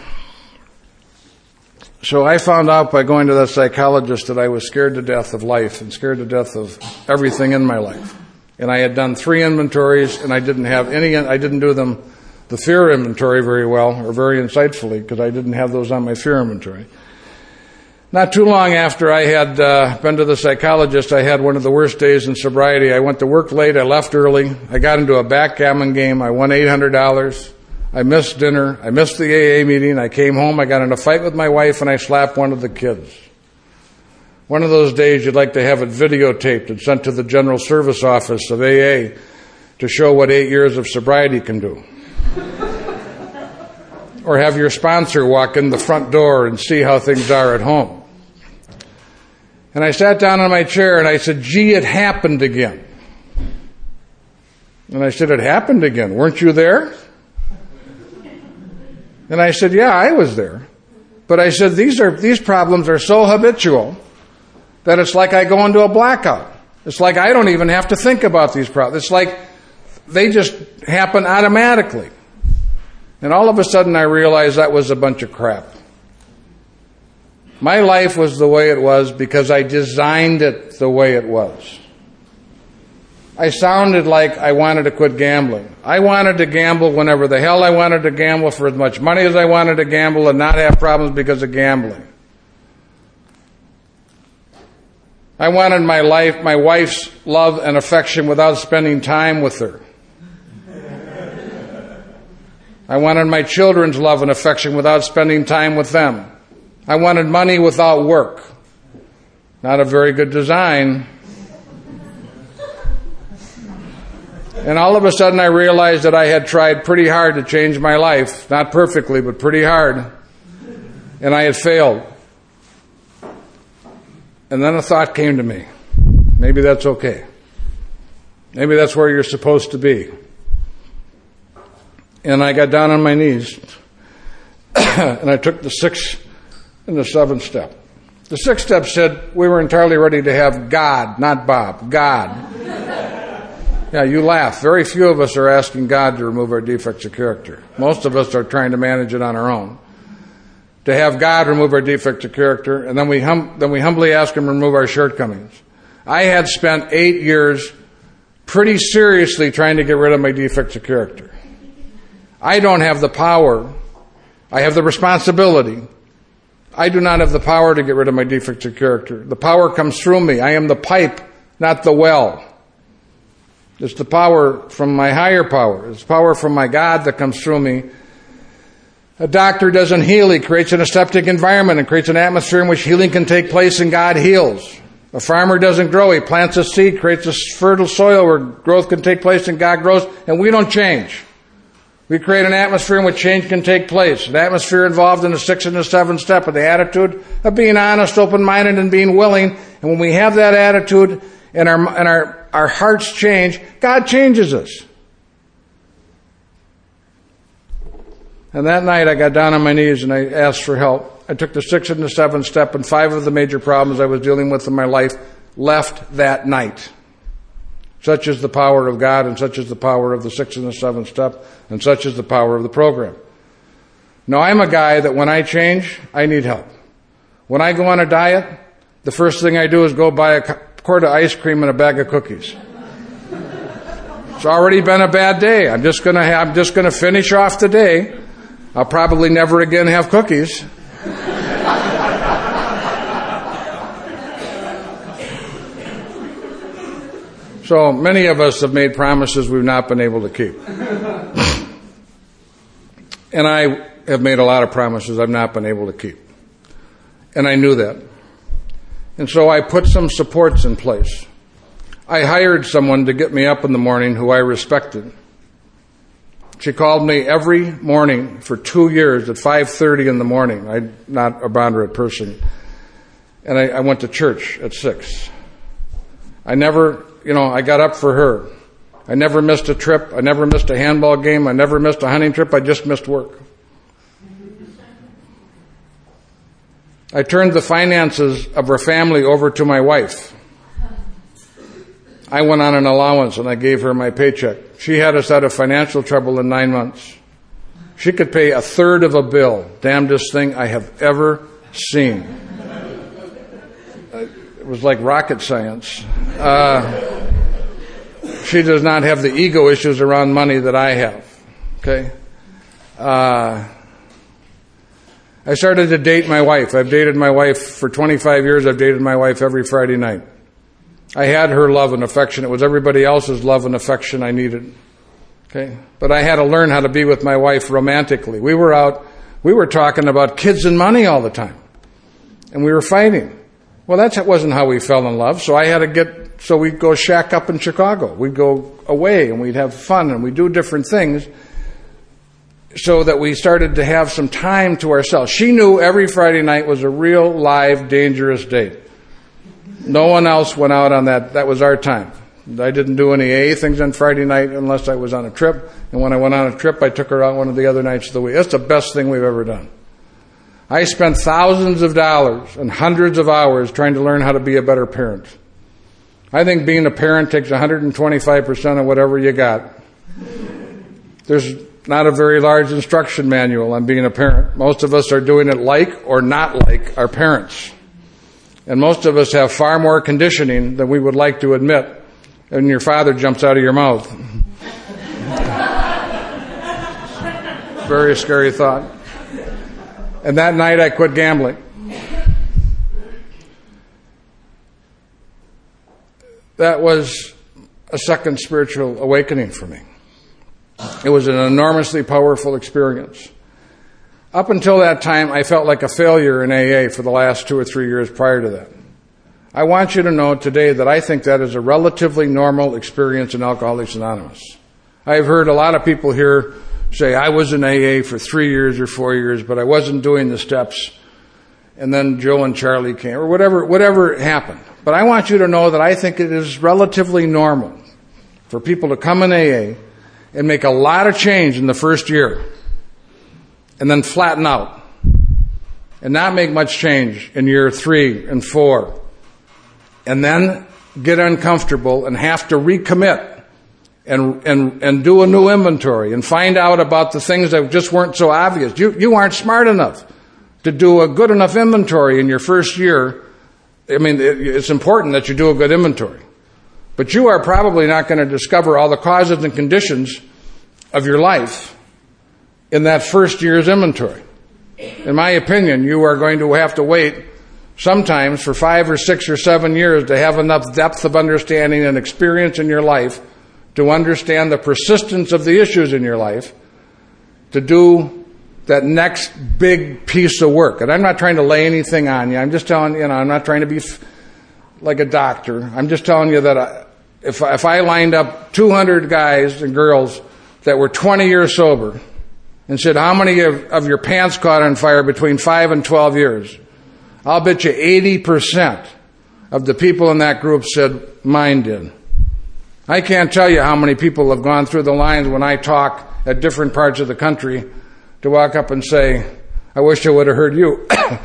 so I found out by going to that psychologist that I was scared to death of life and scared to death of everything in my life. And I had done three inventories, and I didn't have any. I didn't do them the fear inventory very well, or very insightfully, because I didn't have those on my fear inventory. Not too long after I had uh, been to the psychologist, I had one of the worst days in sobriety. I went to work late, I left early, I got into a backgammon game, I won eight hundred dollars, I missed dinner, I missed the A A meeting, I came home, I got in a fight with my wife, and I slapped one of the kids. One of those days you'd like to have it videotaped and sent to the General Service Office of A A to show what eight years of sobriety can do. Or have your sponsor walk in the front door and see how things are at home. And I sat down in my chair and I said, gee, it happened again. And I said, it happened again. Weren't you there? And I said, yeah, I was there. But I said, these are these problems are so habitual that it's like I go into a blackout. It's like I don't even have to think about these problems. It's like they just happen automatically. And all of a sudden I realized that was a bunch of crap. My life was the way it was because I designed it the way it was. I sounded like I wanted to quit gambling. I wanted to gamble whenever the hell I wanted to gamble for as much money as I wanted to gamble and not have problems because of gambling. I wanted my life, my wife's love and affection without spending time with her. I wanted my children's love and affection without spending time with them. I wanted money without work. Not a very good design. And all of a sudden I realized that I had tried pretty hard to change my life. Not perfectly, but pretty hard. And I had failed. And then a thought came to me. Maybe that's okay. Maybe that's where you're supposed to be. And I got down on my knees. And I took the sixth and the seventh step. The sixth step said we were entirely ready to have God, not Bob, God. Yeah, you laugh. Very few of us are asking God to remove our defects of character. Most of us are trying to manage it on our own. To have God remove our defects of character, and then we hum, then we humbly ask Him to remove our shortcomings. I had spent eight years pretty seriously trying to get rid of my defects of character. I don't have the power. I have the responsibility. I do not have the power to get rid of my defects of character. The power comes through me. I am the pipe, not the well. It's the power from my higher power. It's power from my God that comes through me. A doctor doesn't heal. He creates an aseptic environment and creates an atmosphere in which healing can take place and God heals. A farmer doesn't grow. He plants a seed, creates a fertile soil where growth can take place and God grows, and we don't change. We create an atmosphere in which change can take place. An atmosphere involved in the sixth and the seventh step of the attitude of being honest, open-minded, and being willing. And when we have that attitude and our, and our, our hearts change, God changes us. And that night I got down on my knees and I asked for help. I took the sixth and the seventh step, and five of the major problems I was dealing with in my life left that night. Such is the power of God, and such is the power of the sixth and the seventh step, and such is the power of the program. Now, I'm a guy that when I change, I need help. When I go on a diet, the first thing I do is go buy a quart of ice cream and a bag of cookies. It's already been a bad day. I'm just gonna have, I'm just gonna finish off the day. I'll probably never again have cookies. So many of us have made promises we've not been able to keep. And I have made a lot of promises I've not been able to keep. And I knew that. And so I put some supports in place. I hired someone to get me up in the morning who I respected. She called me every morning for two years at five thirty in the morning. I'm not a moderate person. And I, I went to church at six. I never, you know, I got up for her. I never missed a trip. I never missed a handball game. I never missed a hunting trip. I just missed work. I turned the finances of her family over to my wife. I went on an allowance and I gave her my paycheck. She had us out of financial trouble in nine months. She could pay a third of a bill. Damnedest thing I have ever seen. It was like rocket science. Uh, she does not have the ego issues around money that I have. Okay? Uh, I started to date my wife. I've dated my wife for twenty-five years. I've dated my wife every Friday night. I had her love and affection. It was everybody else's love and affection I needed. Okay? But I had to learn how to be with my wife romantically. We were out, we were talking about kids and money all the time. And we were fighting. Well, that wasn't how we fell in love. So I had to get, so we'd go shack up in Chicago. We'd go away and we'd have fun and we'd do different things so that we started to have some time to ourselves. She knew every Friday night was a real, live, dangerous date. No one else went out on that. That was our time. I didn't do any A A things on Friday night unless I was on a trip. And when I went on a trip, I took her out one of the other nights of the week. That's the best thing we've ever done. I spent thousands of dollars and hundreds of hours trying to learn how to be a better parent. I think being a parent takes one hundred twenty-five percent of whatever you got. There's not a very large instruction manual on being a parent. Most of us are doing it like or not like our parents. And most of us have far more conditioning than we would like to admit. And your father jumps out of your mouth. Very scary thought. And that night I quit gambling. That was a second spiritual awakening for me. It was an enormously powerful experience. Up until that time, I felt like a failure in A A for the last two or three years prior to that. I want you to know today that I think that is a relatively normal experience in Alcoholics Anonymous. I've heard a lot of people here say, I was in A A for three years or four years, but I wasn't doing the steps. And then Joe and Charlie came, or whatever, whatever happened. But I want you to know that I think it is relatively normal for people to come in A A and make a lot of change in the first year and then flatten out and not make much change in year three and four and then get uncomfortable and have to recommit and and and do a new inventory and find out about the things that just weren't so obvious. You you aren't smart enough to do a good enough inventory in your first year. I mean, it, it's important that you do a good inventory. But you are probably not going to discover all the causes and conditions of your life in that first year's inventory. In my opinion, you are going to have to wait sometimes for five or six or seven years to have enough depth of understanding and experience in your life to understand the persistence of the issues in your life to do that next big piece of work. And I'm not trying to lay anything on you. I'm just telling you, you know, I'm not trying to be f- like a doctor. I'm just telling you that I, if, if I lined up two hundred guys and girls that were twenty years sober and said, how many of, of your pants caught on fire between five and twelve years? I'll bet you eighty percent of the people in that group said, mine did. I can't tell you how many people have gone through the lines when I talk at different parts of the country to walk up and say, I wish I would have heard you.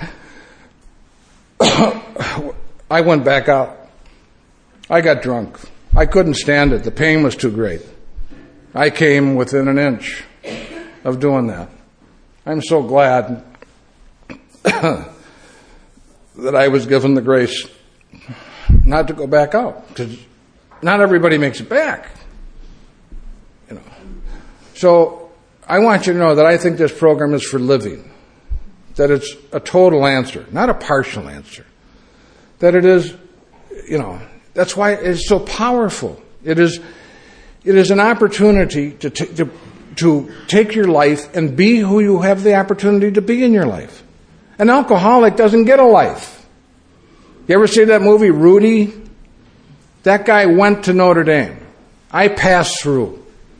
I went back out. I got drunk. I couldn't stand it. The pain was too great. I came within an inch of doing that. I'm so glad that I was given the grace not to go back out, because not everybody makes it back. You know. So I want you to know that I think this program is for living, that it's a total answer, not a partial answer, that it is, you know, that's why it's so powerful. It is, it is an opportunity to, t- to, to take your life and be who you have the opportunity to be in your life. An alcoholic doesn't get a life. You ever see that movie, Rudy? That guy went to Notre Dame. I passed through.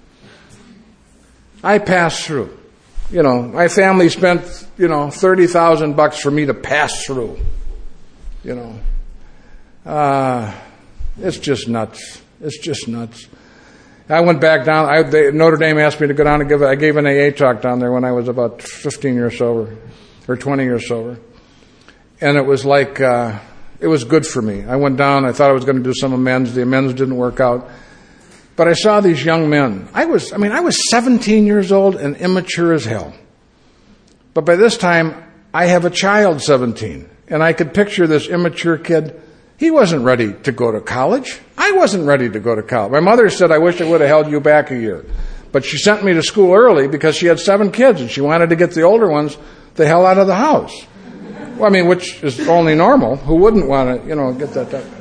I passed through. You know, my family spent, you know, thirty thousand bucks for me to pass through. You know. Uh, it's just nuts. It's just nuts. I went back down. I, they, Notre Dame asked me to go down and give. I gave an A A talk down there when I was about fifteen years sober, or twenty years sober, and it was like uh, it was good for me. I went down. I thought I was going to do some amends. The amends didn't work out, but I saw these young men. I was, I mean, I was seventeen years old and immature as hell. But by this time, I have a child, seventeen, and I could picture this immature kid. He wasn't ready to go to college. I wasn't ready to go to college. My mother said, I wish I would have held you back a year. But she sent me to school early because she had seven kids and she wanted to get the older ones the hell out of the house. Well, I mean, which is only normal. Who wouldn't want to, you know, get that done?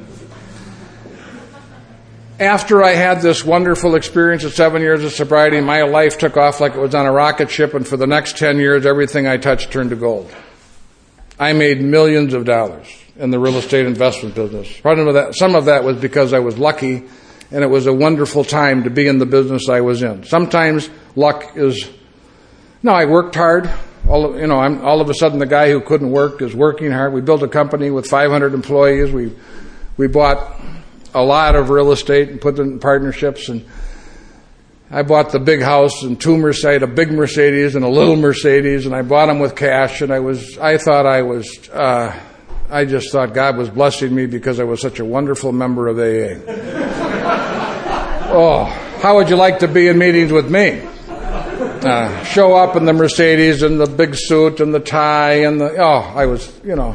After I had this wonderful experience of seven years of sobriety, my life took off like it was on a rocket ship, and for the next ten years, everything I touched turned to gold. I made millions of dollars in the real estate investment business. Part of that, some of that was because I was lucky, and it was a wonderful time to be in the business I was in. Sometimes luck is, no, I worked hard. All of, you know, I'm, all of a sudden the guy who couldn't work is working hard. We built a company with five hundred employees. We we bought a lot of real estate and put it in partnerships. And I bought the big house and two Mercedes, a big Mercedes and a little Mercedes, and I bought them with cash. And I was, I thought I was, uh, I just thought God was blessing me because I was such a wonderful member of A A. Oh, how would you like to be in meetings with me? Uh, show up in the Mercedes and the big suit and the tie and the, oh, I was, you know.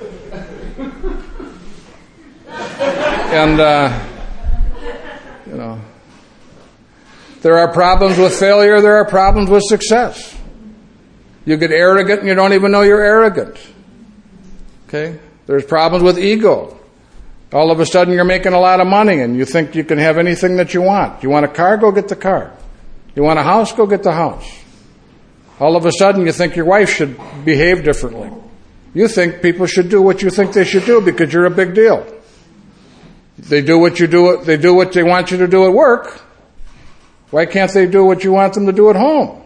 And, uh, you know, there are problems with failure, there are problems with success. You get arrogant and you don't even know you're arrogant. Okay? There's problems with ego. All of a sudden you're making a lot of money and you think you can have anything that you want. You want a car? Go get the car. You want a house? Go get the house. All of a sudden you think your wife should behave differently. You think people should do what you think they should do because you're a big deal. They do what you do, they do what they want you to do at work. Why can't they do what you want them to do at home?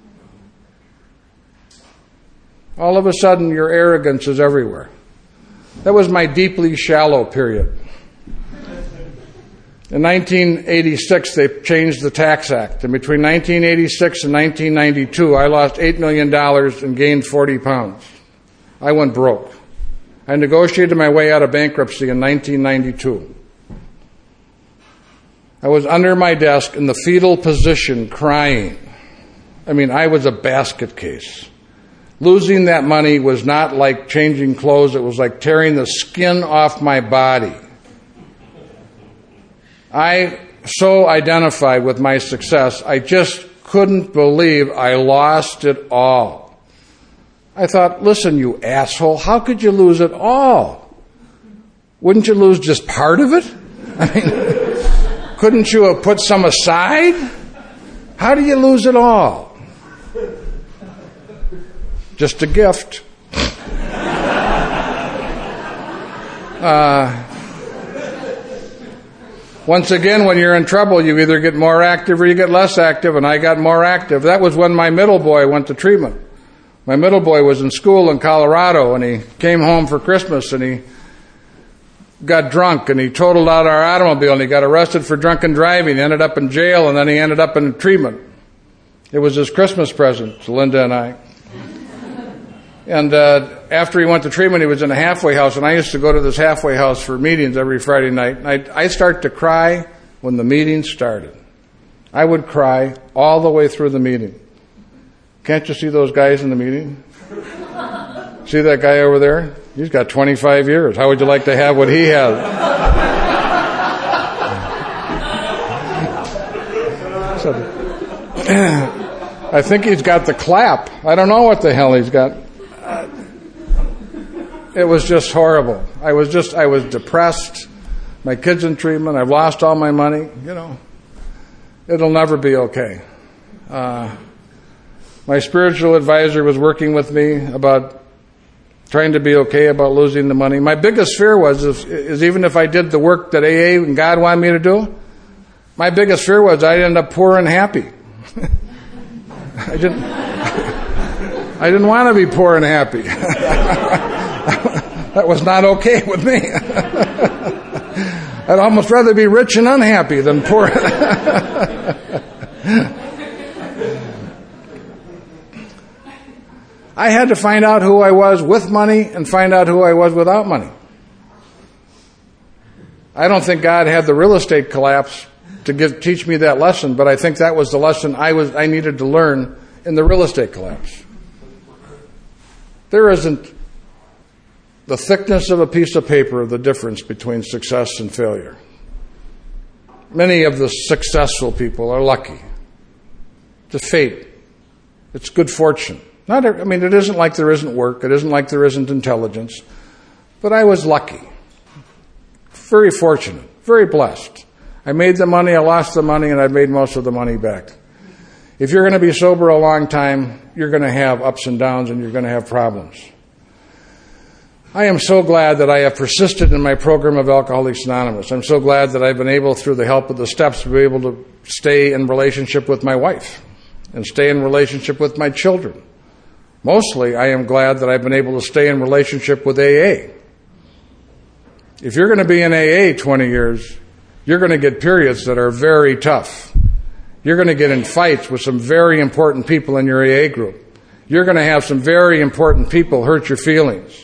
All of a sudden your arrogance is everywhere. That was my deeply shallow period. In nineteen eighty-six, they changed the Tax Act. And between nineteen eighty-six and nineteen ninety-two, I lost eight million dollars and gained forty pounds. I went broke. I negotiated my way out of bankruptcy in nineteen ninety-two. I was under my desk in the fetal position crying. I mean, I was a basket case. Losing that money was not like changing clothes. It was like tearing the skin off my body. I so identified with my success, I just couldn't believe I lost it all. I thought, listen, you asshole, how could you lose it all? Wouldn't you lose just part of it? I mean, couldn't you have put some aside? How do you lose it all? Just a gift. Uh... Once again, when you're in trouble, you either get more active or you get less active, and I got more active. That was when my middle boy went to treatment. My middle boy was in school in Colorado, and he came home for Christmas, and he got drunk, and he totaled out our automobile, and he got arrested for drunken driving. He ended up in jail, and then he ended up in treatment. It was his Christmas present to Linda and I. And uh, after he went to treatment, he was in a halfway house, and I used to go to this halfway house for meetings every Friday night. And I'd, I'd start to cry when the meeting started. I would cry all the way through the meeting. Can't you see those guys in the meeting? See that guy over there? He's got twenty-five years. How would you like to have what he has? So, I think he's got the clap. I don't know what the hell he's got. It was just horrible. I was just, I was depressed. My kid's in treatment. I've lost all my money. You know, it'll never be okay. Uh, my spiritual advisor was working with me about trying to be okay about losing the money. My biggest fear was, is, is even if I did the work that A A and God wanted me to do, my biggest fear was I'd end up poor and happy. I didn't, I didn't want to be poor and happy. That was not okay with me. I'd almost rather be rich and unhappy than poor. I had to find out who I was with money and find out who I was without money. I don't think God had the real estate collapse to give, teach me that lesson, but I think that was the lesson I was I needed to learn in the real estate collapse. There isn't the thickness of a piece of paper the difference between success and failure. Many of the successful people are lucky. to fate. It's good fortune. Not, I mean, it isn't like there isn't work. It isn't like there isn't intelligence. But I was lucky. Very fortunate. Very blessed. I made the money, I lost the money, and I made most of the money back. If you're going to be sober a long time, you're going to have ups and downs and you're going to have problems. I am so glad that I have persisted in my program of Alcoholics Anonymous. I'm so glad that I've been able, through the help of the steps, to be able to stay in relationship with my wife and stay in relationship with my children. Mostly, I am glad that I've been able to stay in relationship with A A. If you're going to be in A A twenty years, you're going to get periods that are very tough. You're going to get in fights with some very important people in your A A group. You're going to have some very important people hurt your feelings.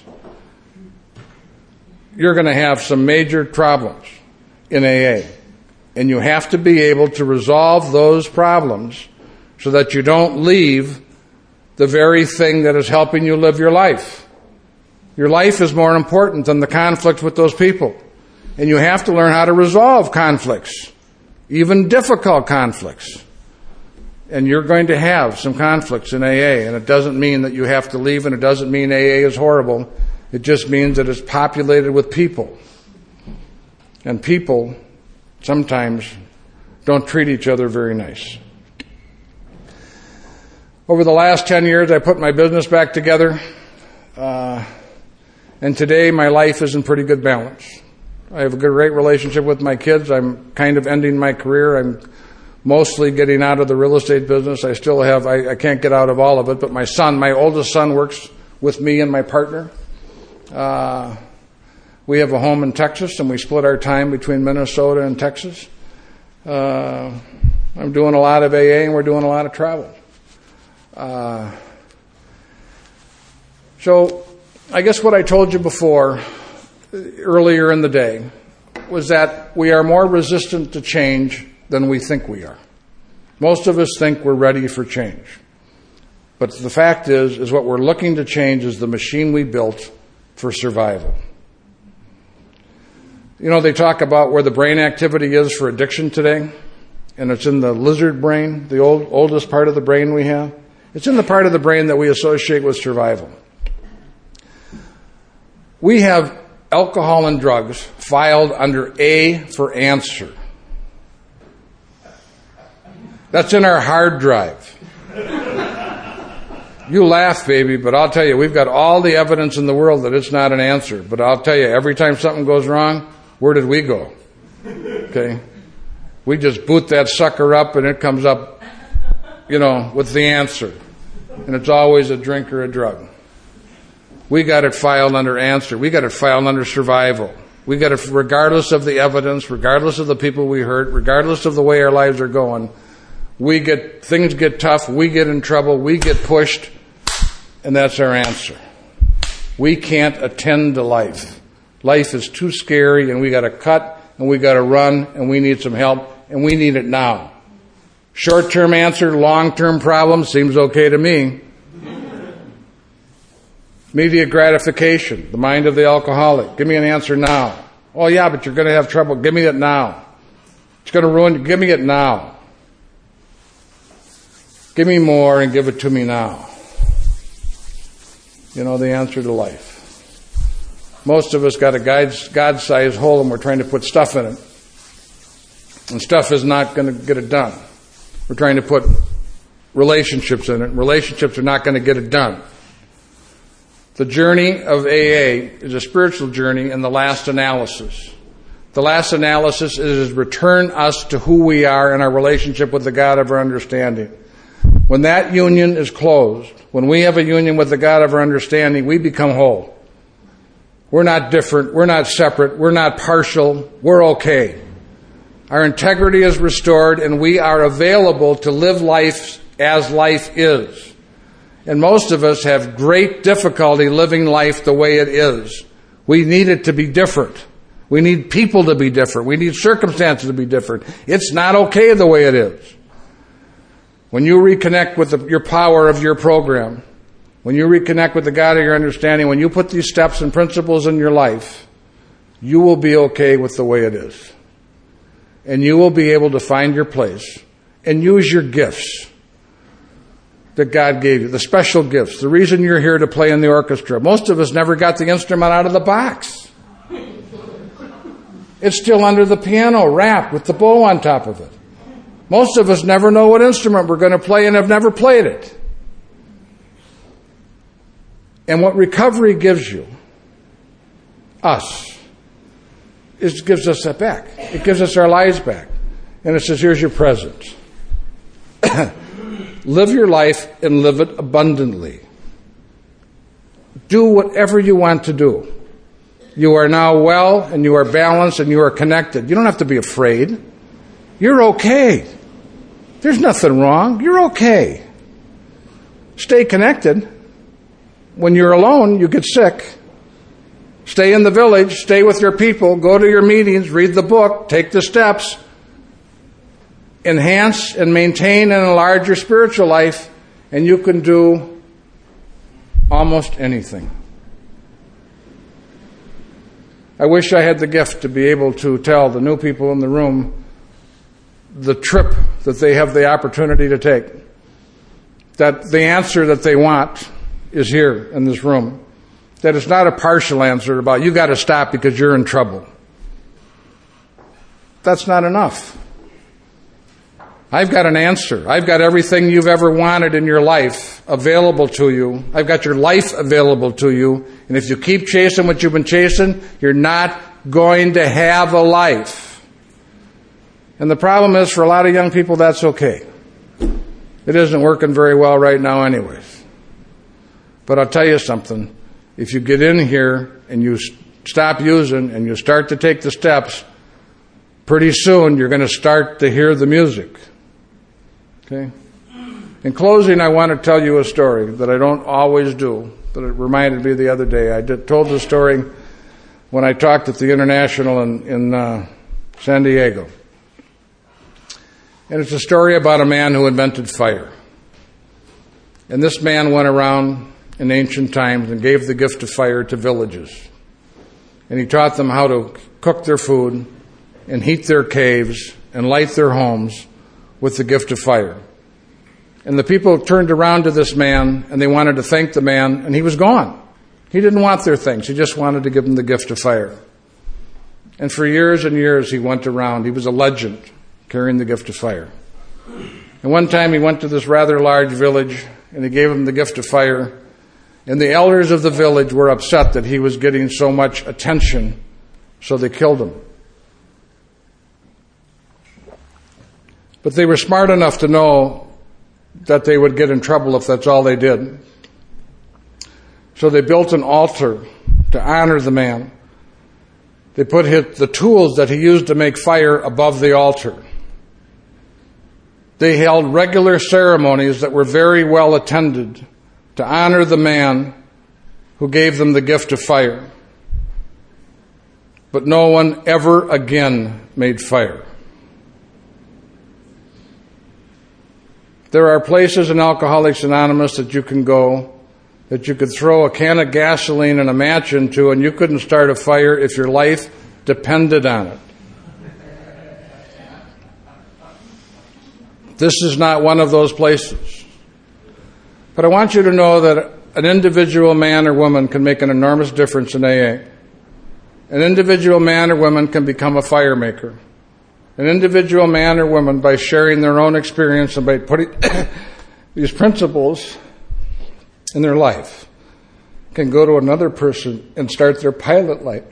You're going to have some major problems in A A. And you have to be able to resolve those problems so that you don't leave the very thing that is helping you live your life. Your life is more important than the conflict with those people. And you have to learn how to resolve conflicts, even difficult conflicts. And you're going to have some conflicts in A A, and it doesn't mean that you have to leave, and it doesn't mean A A is horrible. It just means that it's populated with people. And people sometimes don't treat each other very nice. Over the last ten years, I put my business back together. Uh, and today, my life is in pretty good balance. I have a good, great relationship with my kids. I'm kind of ending my career. I'm mostly getting out of the real estate business. I still have, I, I can't get out of all of it, but my son, my oldest son, works with me and my partner. Uh, we have a home in Texas, and we split our time between Minnesota and Texas. Uh, I'm doing a lot of A A, and we're doing a lot of travel. Uh, so I guess what I told you before, earlier in the day, was that we are more resistant to change than we think we are. Most of us think we're ready for change. But the fact is, is what we're looking to change is the machine we built for survival. You know, they talk about where the brain activity is for addiction today, and it's in the lizard brain, the old, oldest part of the brain we have. It's in the part of the brain that we associate with survival. We have alcohol and drugs filed under A for answer. That's in our hard drive. You laugh, baby, but I'll tell you, we've got all the evidence in the world that it's not an answer. But I'll tell you, every time something goes wrong, where did we go? Okay? We just boot that sucker up and it comes up, you know, with the answer. And it's always a drink or a drug. We got it filed under answer. We got it filed under survival. We got it regardless of the evidence, regardless of the people we hurt, regardless of the way our lives are going. We get, things get tough, we get in trouble, we get pushed, and that's our answer. We can't attend to life. Life is too scary, and we got to cut, and we got to run, and we need some help, and we need it now. Short-term answer, long-term problem seems okay to me. Immediate gratification, the mind of the alcoholic. Give me an answer now. Oh yeah, but you're going to have trouble. Give me it now. It's going to ruin you. Give me it now. Give me more and give it to me now. You know, the answer to life. Most of us got a God-sized hole and we're trying to put stuff in it. And stuff is not going to get it done. We're trying to put relationships in it. Relationships are not going to get it done. The journey of A A is a spiritual journey in the last analysis. The last analysis is return us to who we are in our relationship with the God of our understanding. When that union is closed, when we have a union with the God of our understanding, we become whole. We're not different. We're not separate. We're not partial. We're okay. Our integrity is restored, and we are available to live life as life is. And most of us have great difficulty living life the way it is. We need it to be different. We need people to be different. We need circumstances to be different. It's not okay the way it is. When you reconnect with the, your power of your program, when you reconnect with the God of your understanding, when you put these steps and principles in your life, you will be okay with the way it is. And you will be able to find your place and use your gifts. that God gave you, the special gifts, the reason you're here to play in the orchestra. Most of us never got the instrument out of the box. It's still under the piano, wrapped with the bow on top of it. Most of us never know what instrument we're going to play and have never played it. And what recovery gives you, us, is gives us that back. It gives us our lives back. And it says, here's your present. Live your life and live it abundantly. Do whatever you want to do. You are now well and you are balanced and you are connected. You don't have to be afraid. You're okay. There's nothing wrong. You're okay. Stay connected. When you're alone, you get sick. Stay in the village. Stay with your people. Go to your meetings. Read the book. Take the steps. Enhance and maintain and enlarge your spiritual life, and you can do almost anything. I wish I had the gift to be able to tell the new people in the room the trip that they have the opportunity to take. That the answer that they want is here in this room. That it's not a partial answer about, you got to stop because you're in trouble. That's not enough. I've got an answer. I've got everything you've ever wanted in your life available to you. I've got your life available to you. And if you keep chasing what you've been chasing, you're not going to have a life. And the problem is, for a lot of young people, that's okay. It isn't working very well right now anyways. But I'll tell you something. If you get in here and you stop using and you start to take the steps, pretty soon you're going to start to hear the music. Okay. In closing, I want to tell you a story that I don't always do, but it reminded me the other day. I did, told the story when I talked at the International in, in uh, San Diego. And it's a story about a man who invented fire. And this man went around in ancient times and gave the gift of fire to villages. And he taught them how to cook their food and heat their caves and light their homes with the gift of fire. And the people turned around to this man and they wanted to thank the man, and he was gone. He didn't want their things. He just wanted to give them the gift of fire. And for years and years he went around. He was a legend carrying the gift of fire. And one time he went to this rather large village and he gave them the gift of fire. And the elders of the village were upset that he was getting so much attention, so they killed him. But they were smart enough to know that they would get in trouble if that's all they did. So they built an altar to honor the man. They put his, the tools that he used to make fire above the altar. They held regular ceremonies that were very well attended to honor the man who gave them the gift of fire. But no one ever again made fire. There are places in Alcoholics Anonymous that you can go, that you could throw a can of gasoline and a match into, and you couldn't start a fire if your life depended on it. This is not one of those places. But I want you to know that an individual man or woman can make an enormous difference in A A. An individual man or woman can become a fire maker. An individual man or woman, by sharing their own experience and by putting these principles in their life, can go to another person and start their pilot light.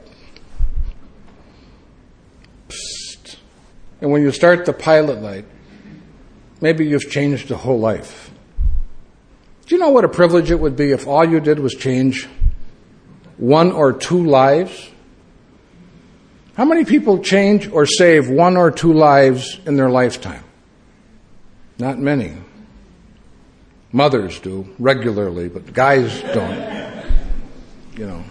Psst. And when you start the pilot light, maybe you've changed the whole life. Do you know what a privilege it would be if all you did was change one or two lives? How many people change or save one or two lives in their lifetime? Not many. Mothers do regularly, but guys don't. You know.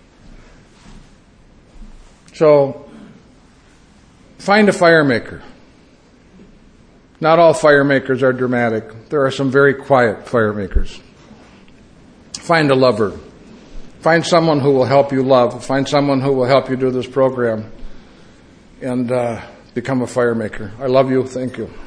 So, find a fire maker. Not all fire makers are dramatic. There are some very quiet fire makers. Find a lover. Find someone who will help you love. Find someone who will help you do this program. And uh, become a fire maker. I love you. Thank you.